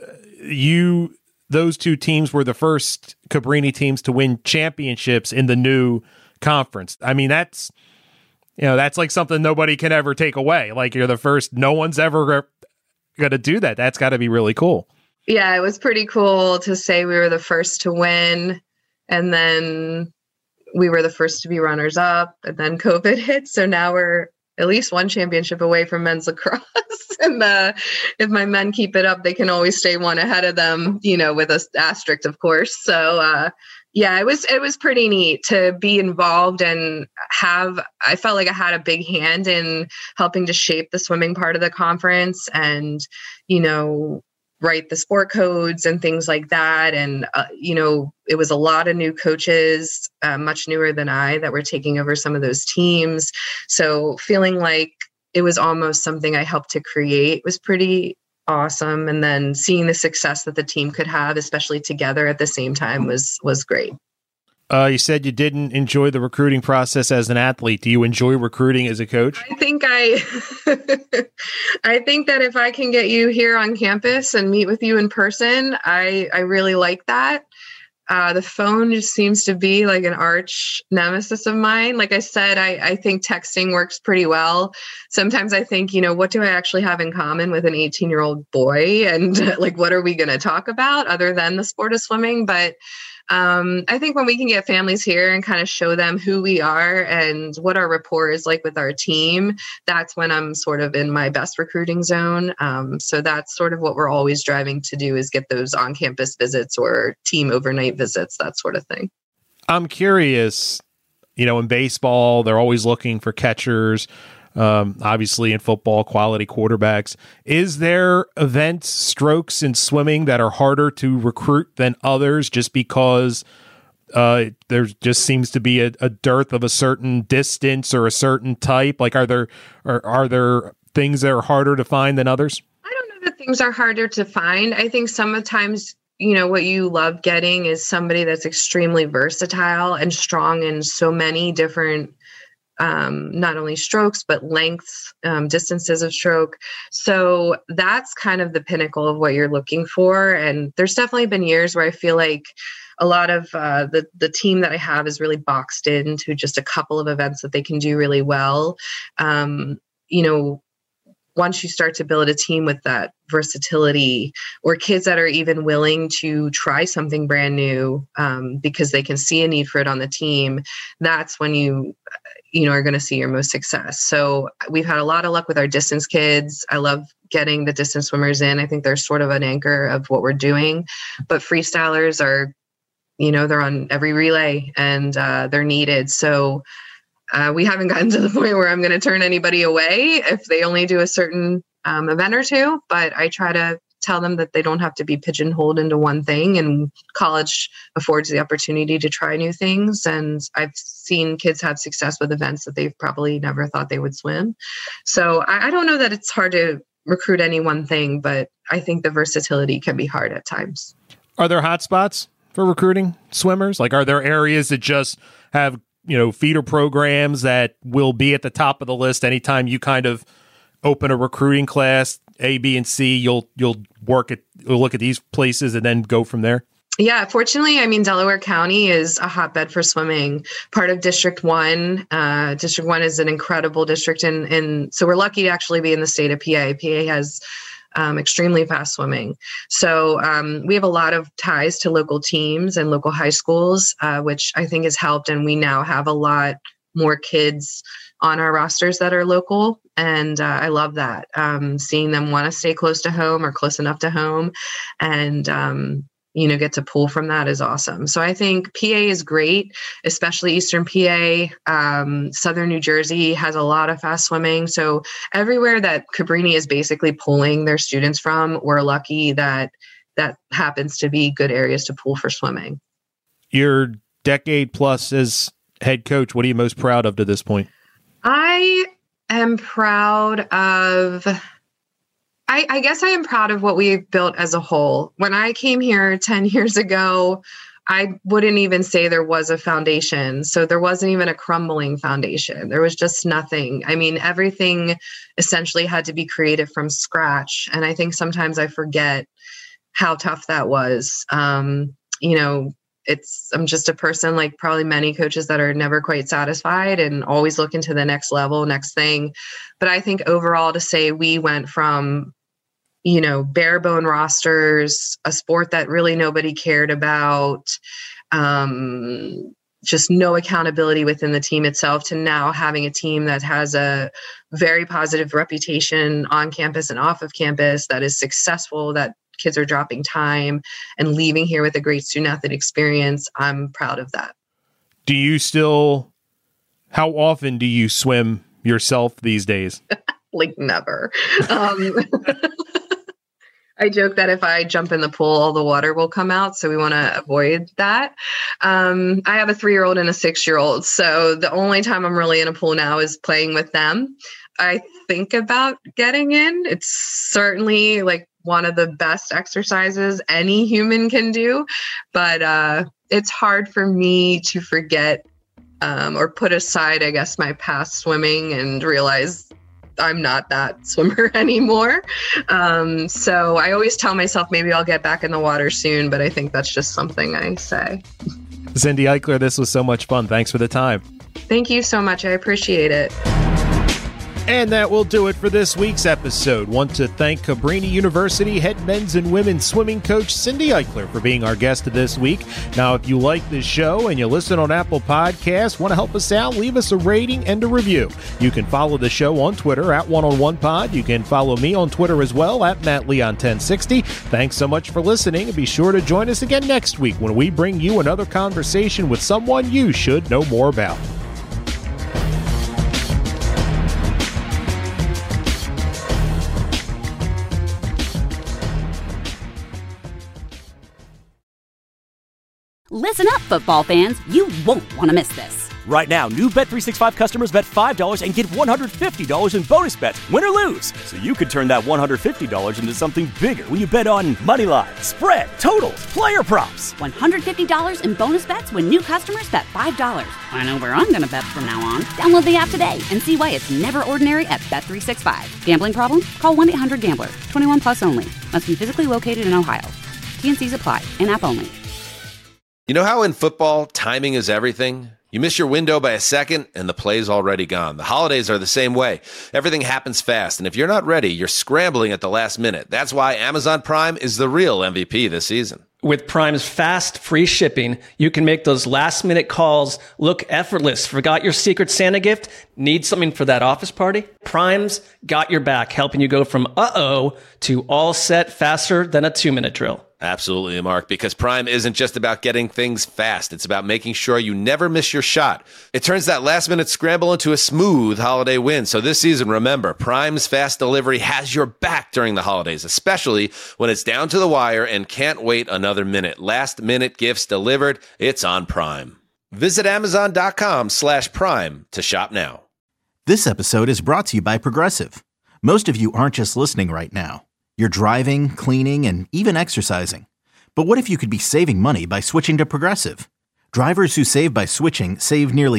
those two teams were the first Cabrini teams to win championships in the new conference. I mean, that's like something nobody can ever take away. Like, you're the first, no one's ever going to do that. That's got to be really cool. Yeah, it was pretty cool to say we were the first to win, and then we were the first to be runners up, and then COVID hit. So now we're at least one championship away from men's lacrosse. And if my men keep it up, they can always stay one ahead of them, with an asterisk, of course. So, it was pretty neat to be involved and I felt like I had a big hand in helping to shape the swimming part of the conference and, write the sport codes and things like that. And, it was a lot of new coaches, much newer than I, that were taking over some of those teams. So feeling like it was almost something I helped to create was pretty awesome. And then seeing the success that the team could have, especially together at the same time, was great. You said you didn't enjoy the recruiting process as an athlete. Do you enjoy recruiting as a coach? I think I think that if I can get you here on campus and meet with you in person, I really like that. The phone just seems to be like an arch nemesis of mine. Like I said, I think texting works pretty well. Sometimes I think, what do I actually have in common with an 18-year-old boy? And like, what are we going to talk about other than the sport of swimming? But I think when we can get families here and kind of show them who we are and what our rapport is like with our team, that's when I'm sort of in my best recruiting zone. So that's sort of what we're always driving to do, is get those on-campus visits or team overnight visits, that sort of thing. I'm curious, in baseball, they're always looking for catchers. Obviously in football, quality quarterbacks. Is there events, strokes in swimming that are harder to recruit than others just because there just seems to be a dearth of a certain distance or a certain type? Like, are there things that are harder to find than others? I don't know that things are harder to find. I think sometimes, what you love getting is somebody that's extremely versatile and strong in so many different not only strokes, but lengths, distances of stroke. So that's kind of the pinnacle of what you're looking for. And there's definitely been years where I feel like a lot of the team that I have is really boxed into just a couple of events that they can do really well. Once you start to build a team with that versatility, or kids that are even willing to try something brand new because they can see a need for it on the team, that's when you are going to see your most success. So we've had a lot of luck with our distance kids. I love getting the distance swimmers in. I think they're sort of an anchor of what we're doing. But freestylers are, they're on every relay and they're needed. So we haven't gotten to the point where I'm going to turn anybody away if they only do a certain event or two. But I try to tell them that they don't have to be pigeonholed into one thing, and college affords the opportunity to try new things. And I've seen kids have success with events that they've probably never thought they would swim. So I don't know that it's hard to recruit any one thing, but I think the versatility can be hard at times. Are there hot spots for recruiting swimmers? Like, are there areas that just have, feeder programs that will be at the top of the list anytime you kind of open a recruiting class, A, B, and C, you'll look at these places and then go from there? Yeah, fortunately, Delaware County is a hotbed for swimming, part of District 1. District 1 is an incredible district, and so we're lucky to actually be in the state of PA. PA has extremely fast swimming. So we have a lot of ties to local teams and local high schools, which I think has helped. And we now have a lot more kids on our rosters that are local. And I love that. Seeing them want to stay close to home or close enough to home and, get to pull from that is awesome. So I think PA is great, especially Eastern PA. Southern New Jersey has a lot of fast swimming. So everywhere that Cabrini is basically pulling their students from, we're lucky that happens to be good areas to pull for swimming. Your decade plus as head coach, what are you most proud of to this point? I am proud of... I guess I am proud of what we've built as a whole. When I came here 10 years ago, I wouldn't even say there was a foundation. So there wasn't even a crumbling foundation. There was just nothing. Everything essentially had to be created from scratch. And I think sometimes I forget how tough that was. I'm just a person like probably many coaches that are never quite satisfied and always looking to the next level, next thing. But I think overall to say we went from, bare bone rosters, a sport that really nobody cared about, just no accountability within the team itself, to now having a team that has a very positive reputation on campus and off of campus, that is successful, that kids are dropping time and leaving here with a great student-athlete experience. I'm proud of that. How often do you swim yourself these days? Like never. I joke that if I jump in the pool, all the water will come out. So we want to avoid that. I have a 3-year-old and a 6-year-old. So the only time I'm really in a pool now is playing with them. I think about getting in. It's certainly like one of the best exercises any human can do. But it's hard for me to forget or put aside, I guess, my past swimming and realize I'm not that swimmer anymore. So I always tell myself maybe I'll get back in the water soon, but I think that's just something I say. Cindy Eichler, this was so much fun. Thanks for the time. Thank you so much. I appreciate it. And that will do it for this week's episode. Want to thank Cabrini University head men's and women's swimming coach Cindy Eichler for being our guest this week. Now, if you like this show and you listen on Apple Podcasts, want to help us out, leave us a rating and a review. You can follow the show on Twitter at OneOnOnePod. You can follow me on Twitter as well at MattLeon1060. Thanks so much for listening, and be sure to join us again next week when we bring you another conversation with someone you should know more about. Listen up, football fans. You won't want to miss this. Right now, new Bet365 customers bet $5 and get $150 in bonus bets, win or lose. So you could turn that $150 into something bigger when you bet on money line, spread, totals, player props. $150 in bonus bets when new customers bet $5. I know where I'm going to bet from now on. Download the app today and see why it's never ordinary at Bet365. Gambling problem? Call 1-800-GAMBLER. 21 plus only. Must be physically located in Ohio. T&Cs apply. In-app only. You know how in football, timing is everything? You miss your window by a second, and the play's already gone. The holidays are the same way. Everything happens fast, and if you're not ready, you're scrambling at the last minute. That's why Amazon Prime is the real MVP this season. With Prime's fast, free shipping, you can make those last-minute calls look effortless. Forgot your Secret Santa gift? Need something for that office party? Prime's got your back, helping you go from uh-oh to all set faster than a 2-minute drill. Absolutely, Mark, because Prime isn't just about getting things fast. It's about making sure you never miss your shot. It turns that last-minute scramble into a smooth holiday win. So this season, remember, Prime's fast delivery has your back during the holidays, especially when it's down to the wire and can't wait another minute. Last-minute gifts delivered, it's on Prime. Visit Amazon.com/Prime to shop now. This episode is brought to you by Progressive. Most of you aren't just listening right now. You're driving, cleaning, and even exercising. But what if you could be saving money by switching to Progressive? Drivers who save by switching save nearly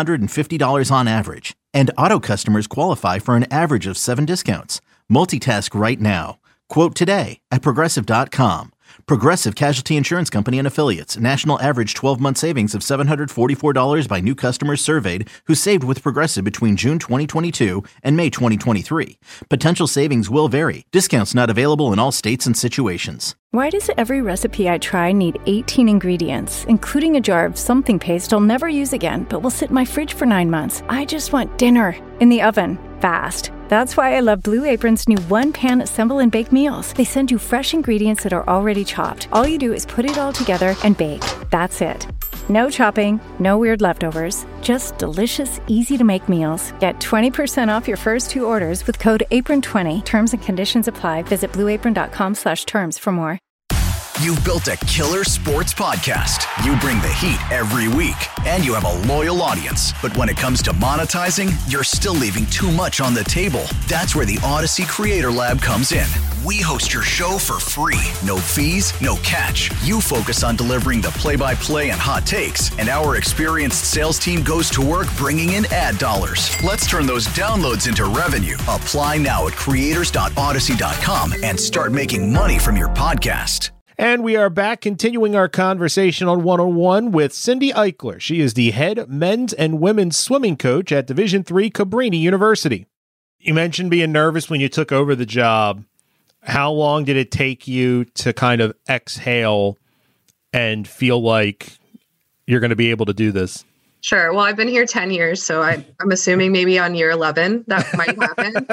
$750 on average. And auto customers qualify for an average of 7 discounts. Multitask right now. Quote today at Progressive.com. Progressive Casualty Insurance Company and Affiliates. National average 12-month savings of $744 by new customers surveyed who saved with Progressive between June 2022 and May 2023. Potential savings will vary. Discounts not available in all states and situations. Why does every recipe I try need 18 ingredients, including a jar of something paste I'll never use again, but will sit in my fridge for 9 months? I just want dinner in the oven, fast. That's why I love Blue Apron's new one-pan assemble and bake meals. They send you fresh ingredients that are already chopped. All you do is put it all together and bake. That's it. No chopping, no weird leftovers. Just delicious, easy-to-make meals. Get 20% off your first 2 orders with code APRON20. Terms and conditions apply. Visit blueapron.com/terms for more. You've built a killer sports podcast. You bring the heat every week, and you have a loyal audience. But when it comes to monetizing, you're still leaving too much on the table. That's where the Odyssey Creator Lab comes in. We host your show for free. No fees, no catch. You focus on delivering the play-by-play and hot takes, and our experienced sales team goes to work bringing in ad dollars. Let's turn those downloads into revenue. Apply now at creators.odyssey.com and start making money from your podcast. And we are back continuing our conversation on 101 with Cindy Eichler. She is the head men's and women's swimming coach at Division III Cabrini University. You mentioned being nervous when you took over the job. How long did it take you to kind of exhale and feel like you're going to be able to do this? Sure. Well, I've been here 10 years, so I'm assuming maybe on year 11 that might happen.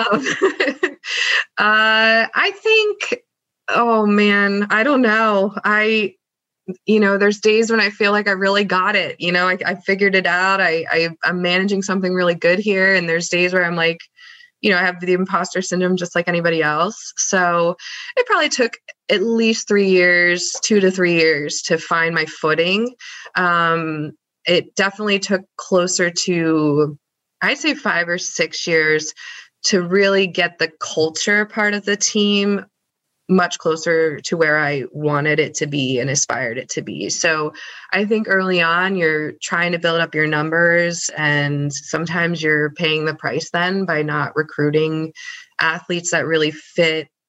I think... Oh man, I don't know. There's days when I feel like I really got it. I figured it out. I'm managing something really good here. And there's days where I'm like, I have the imposter syndrome just like anybody else. So it probably took at least 2 to 3 years to find my footing. It definitely took closer to, I'd say 5 or 6 years to really get the culture part of the team much closer to where I wanted it to be and aspired it to be. So I think early on, you're trying to build up your numbers, and sometimes you're paying the price then by not recruiting athletes that really fit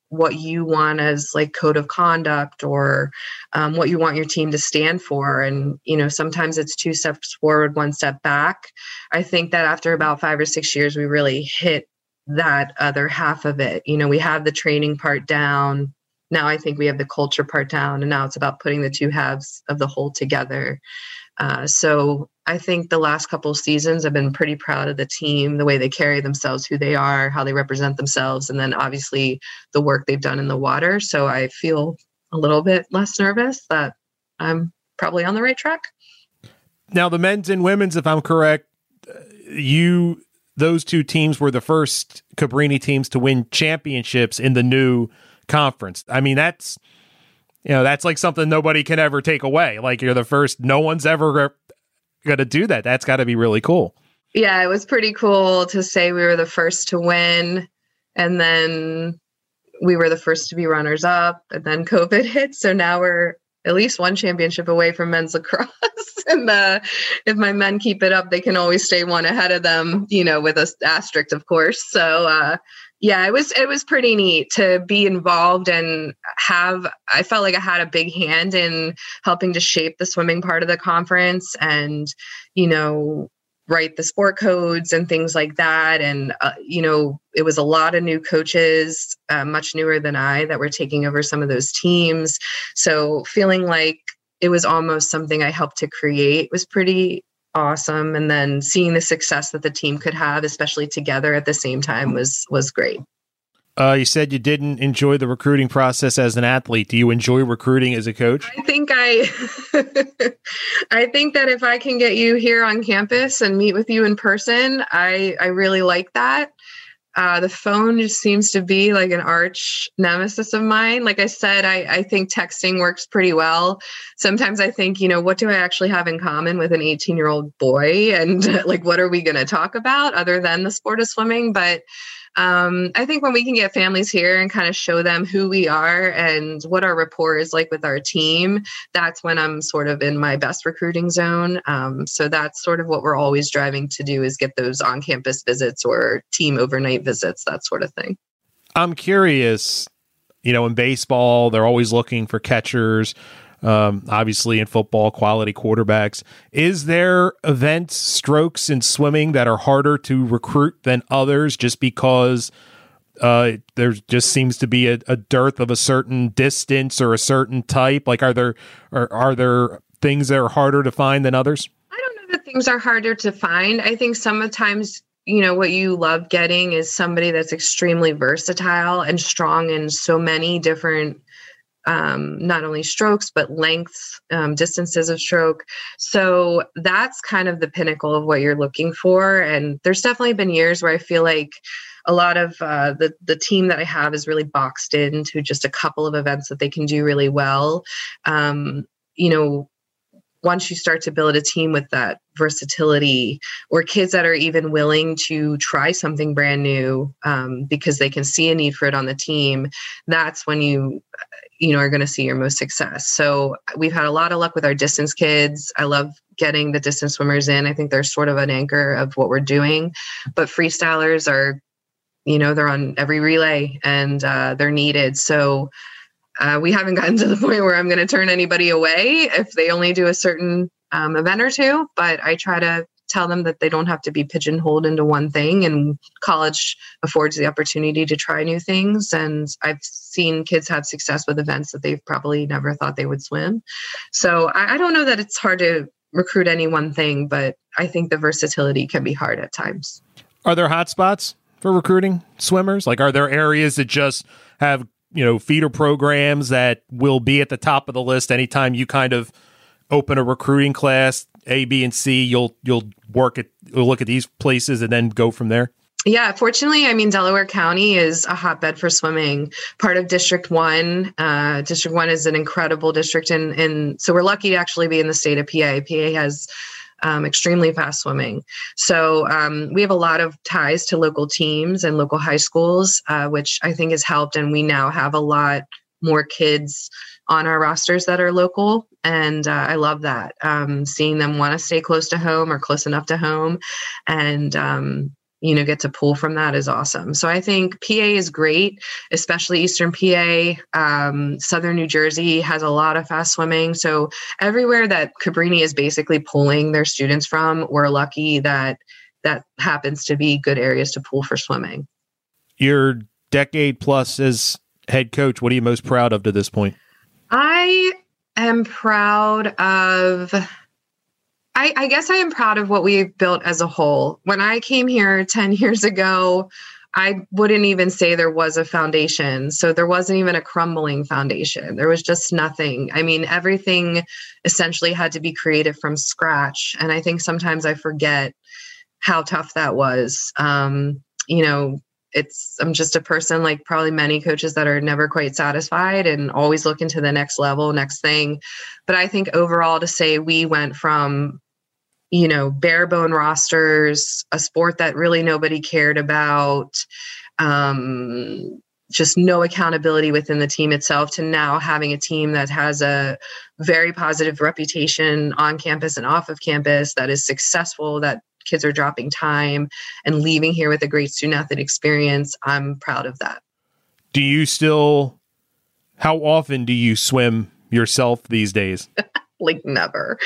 what you want as like code of conduct or what you want your team to stand for. And, sometimes it's 2 steps forward, 1 step back. I think that after about 5 or 6 years, we really hit that other half of it. We have the training part down. Now I think we have the culture part down, and now it's about putting the 2 halves of the whole together. So I think the last couple of seasons I've been pretty proud of the team, the way they carry themselves, who they are, how they represent themselves, and then obviously the work they've done in the water. So I feel a little bit less nervous that I'm probably on the right track. Now, the men's and women's, if I'm correct, those 2 teams were the first Cabrini teams to win championships in the new conference. I mean, that's like something nobody can ever take away. Like, you're the first, no one's ever going to do that. That's got to be really cool. Yeah, it was pretty cool to say we were the first to win, and then we were the first to be runners up, and then COVID hit. So now we're at least 1 championship away from men's lacrosse. And if my men keep it up, they can always stay 1 ahead of them, with an asterisk, of course. So, yeah, it was pretty neat to be involved and I felt like I had a big hand in helping to shape the swimming part of the conference and, write the sport codes and things like that. And, it was a lot of new coaches, much newer than I, that were taking over some of those teams. So feeling like it was almost something I helped to create was pretty awesome. And then seeing the success that the team could have, especially together at the same time, was great. You said you didn't enjoy the recruiting process as an athlete. Do you enjoy recruiting as a coach? I think I think that if I can get you here on campus and meet with you in person, I really like that. The phone just seems to be like an arch nemesis of mine. Like I said, I think texting works pretty well. Sometimes I think, what do I actually have in common with an 18-year-old boy? And like, what are we going to talk about other than the sport of swimming? But I think when we can get families here and kind of show them who we are and what our rapport is like with our team, that's when I'm sort of in my best recruiting zone. So that's sort of what we're always driving to do, is get those on-campus visits or team overnight visits, that sort of thing. I'm curious, in baseball, they're always looking for catchers. Obviously in football, quality quarterbacks. Is there events, strokes in swimming that are harder to recruit than others just because there just seems to be a dearth of a certain distance or a certain type? Like, are there things that are harder to find than others? I don't know that things are harder to find. I think sometimes, what you love getting is somebody that's extremely versatile and strong in so many different not only strokes, but lengths, distances of stroke. So that's kind of the pinnacle of what you're looking for. And there's definitely been years where I feel like a lot of the team that I have is really boxed into just a couple of events that they can do really well. Once you start to build a team with that versatility, or kids that are even willing to try something brand new because they can see a need for it on the team, that's when you are going to see your most success. So we've had a lot of luck with our distance kids. I love getting the distance swimmers in. I think they're sort of an anchor of what we're doing. But freestylers are, they're on every relay and they're needed. So we haven't gotten to the point where I'm going to turn anybody away if they only do a certain event or two, but I try to tell them that they don't have to be pigeonholed into one thing, and college affords the opportunity to try new things. And I've seen kids have success with events that they've probably never thought they would swim. So I don't know that it's hard to recruit any one thing, but I think the versatility can be hard at times. Are there hot spots for recruiting swimmers? Like, are there areas that just have feeder programs that will be at the top of the list anytime you kind of open a recruiting class, A, B, and C, you'll look at these places and then go from there? Yeah, fortunately, Delaware County is a hotbed for swimming, part of District 1. District 1 is an incredible district, and so we're lucky to actually be in the state of PA. PA has extremely fast swimming. So we have a lot of ties to local teams and local high schools, which I think has helped. And we now have a lot more kids on our rosters that are local. And I love that, seeing them want to stay close to home or close enough to home. And get to pull from that is awesome. So I think PA is great, especially Eastern PA. Southern New Jersey has a lot of fast swimming. So everywhere that Cabrini is basically pulling their students from, we're lucky that happens to be good areas to pull for swimming. Your decade plus as head coach, what are you most proud of to this point? I am proud of... I guess I am proud of what we've built as a whole. When I came here 10 years ago, I wouldn't even say there was a foundation. So there wasn't even a crumbling foundation. There was just nothing. I mean, everything essentially had to be created from scratch. And I think sometimes I forget how tough that was. I'm just a person like probably many coaches that are never quite satisfied and always looking to the next level, next thing. But I think overall to say we went from bare bone rosters, a sport that really nobody cared about, just no accountability within the team itself, to now having a team that has a very positive reputation on campus and off of campus, that is successful, that kids are dropping time and leaving here with a great student athlete experience. I'm proud of that. How often do you swim yourself these days? Like never.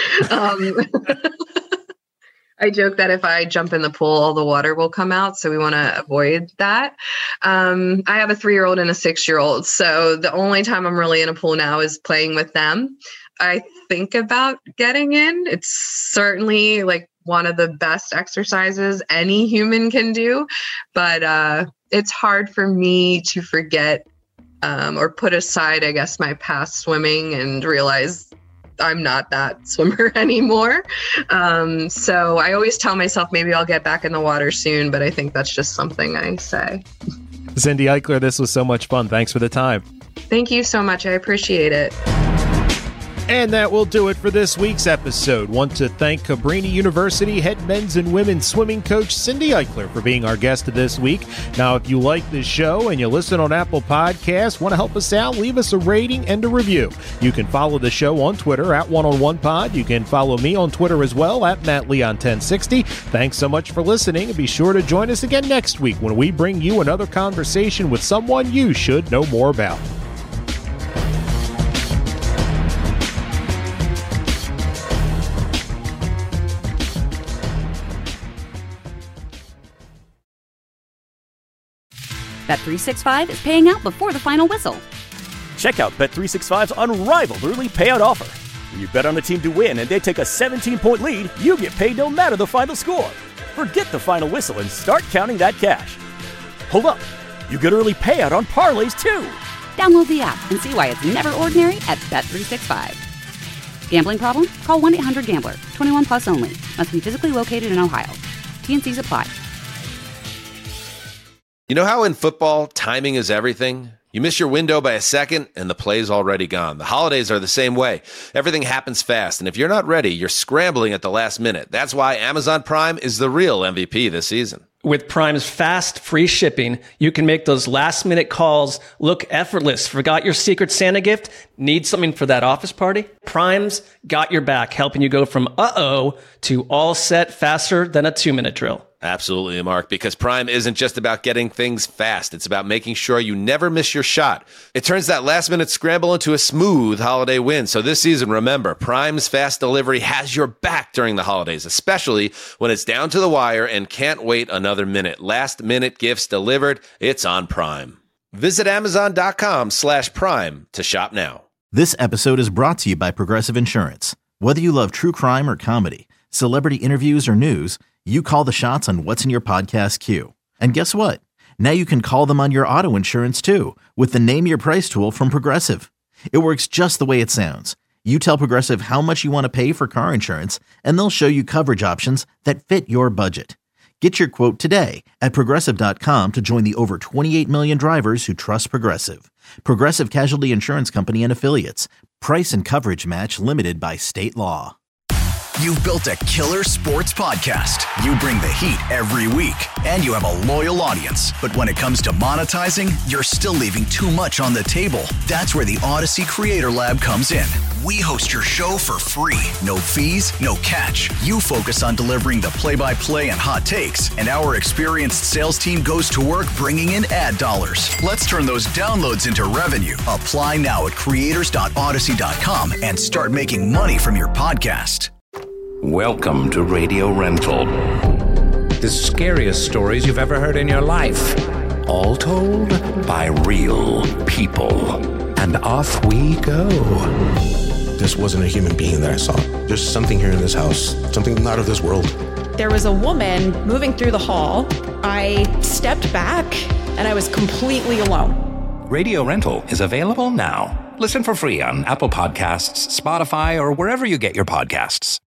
I joke that if I jump in the pool, all the water will come out. So we want to avoid that. I have a 3-year-old and a 6-year-old. So the only time I'm really in a pool now is playing with them. I think about getting in. It's certainly like one of the best exercises any human can do. But it's hard for me to forget or put aside, I guess, my past swimming and realize I'm not that swimmer anymore. So I always tell myself maybe I'll get back in the water soon, but I think that's just something I say. Cindy Eichler, this was so much fun. Thanks for the time. Thank you so much. I appreciate it. And that will do it for this week's episode. Want to thank Cabrini University head men's and women's swimming coach Cindy Eichler for being our guest this week. Now, if you like this show and you listen on Apple Podcasts, want to help us out, leave us a rating and a review. You can follow the show on Twitter at OneOnOnePod. You can follow me on Twitter as well at MattLeon1060. Thanks so much for listening, and be sure to join us again next week when we bring you another conversation with someone you should know more about. Bet365 is paying out before the final whistle. Check out Bet365's unrivaled early payout offer. When you bet on a team to win and they take a 17-point lead, you get paid no matter the final score. Forget the final whistle and start counting that cash. Hold up. You get early payout on parlays, too. Download the app and see why it's never ordinary at Bet365. Gambling problem? Call 1-800-GAMBLER. 21 plus only. Must be physically located in Ohio. T&Cs apply. You know how in football, timing is everything? You miss your window by a second, and the play's already gone. The holidays are the same way. Everything happens fast, and if you're not ready, you're scrambling at the last minute. That's why Amazon Prime is the real MVP this season. With Prime's fast, free shipping, you can make those last-minute calls look effortless. Forgot your Secret Santa gift? Need something for that office party? Prime's got your back, helping you go from uh-oh to all set faster than a 2-minute drill. Absolutely, Mark, because Prime isn't just about getting things fast. It's about making sure you never miss your shot. It turns that last-minute scramble into a smooth holiday win. So this season, remember, Prime's fast delivery has your back during the holidays, especially when it's down to the wire and can't wait another minute. Last-minute gifts delivered. It's on Prime. Visit Amazon.com/Prime to shop now. This episode is brought to you by Progressive Insurance. Whether you love true crime or comedy, celebrity interviews or news, you call the shots on what's in your podcast queue. And guess what? Now you can call them on your auto insurance too with the Name Your Price tool from Progressive. It works just the way it sounds. You tell Progressive how much you want to pay for car insurance, and they'll show you coverage options that fit your budget. Get your quote today at Progressive.com to join the over 28 million drivers who trust Progressive. Progressive Casualty Insurance Company and Affiliates. Price and coverage match limited by state law. You've built a killer sports podcast. You bring the heat every week, and you have a loyal audience. But when it comes to monetizing, you're still leaving too much on the table. That's where the Odyssey Creator Lab comes in. We host your show for free. No fees, no catch. You focus on delivering the play-by-play and hot takes, and our experienced sales team goes to work bringing in ad dollars. Let's turn those downloads into revenue. Apply now at creators.odyssey.com and start making money from your podcast. Welcome to Radio Rental. The scariest stories you've ever heard in your life. All told by real people. And off we go. This wasn't a human being that I saw. There's something here in this house, something not of this world. There was a woman moving through the hall. I stepped back and I was completely alone. Radio Rental is available now. Listen for free on Apple Podcasts, Spotify, or wherever you get your podcasts.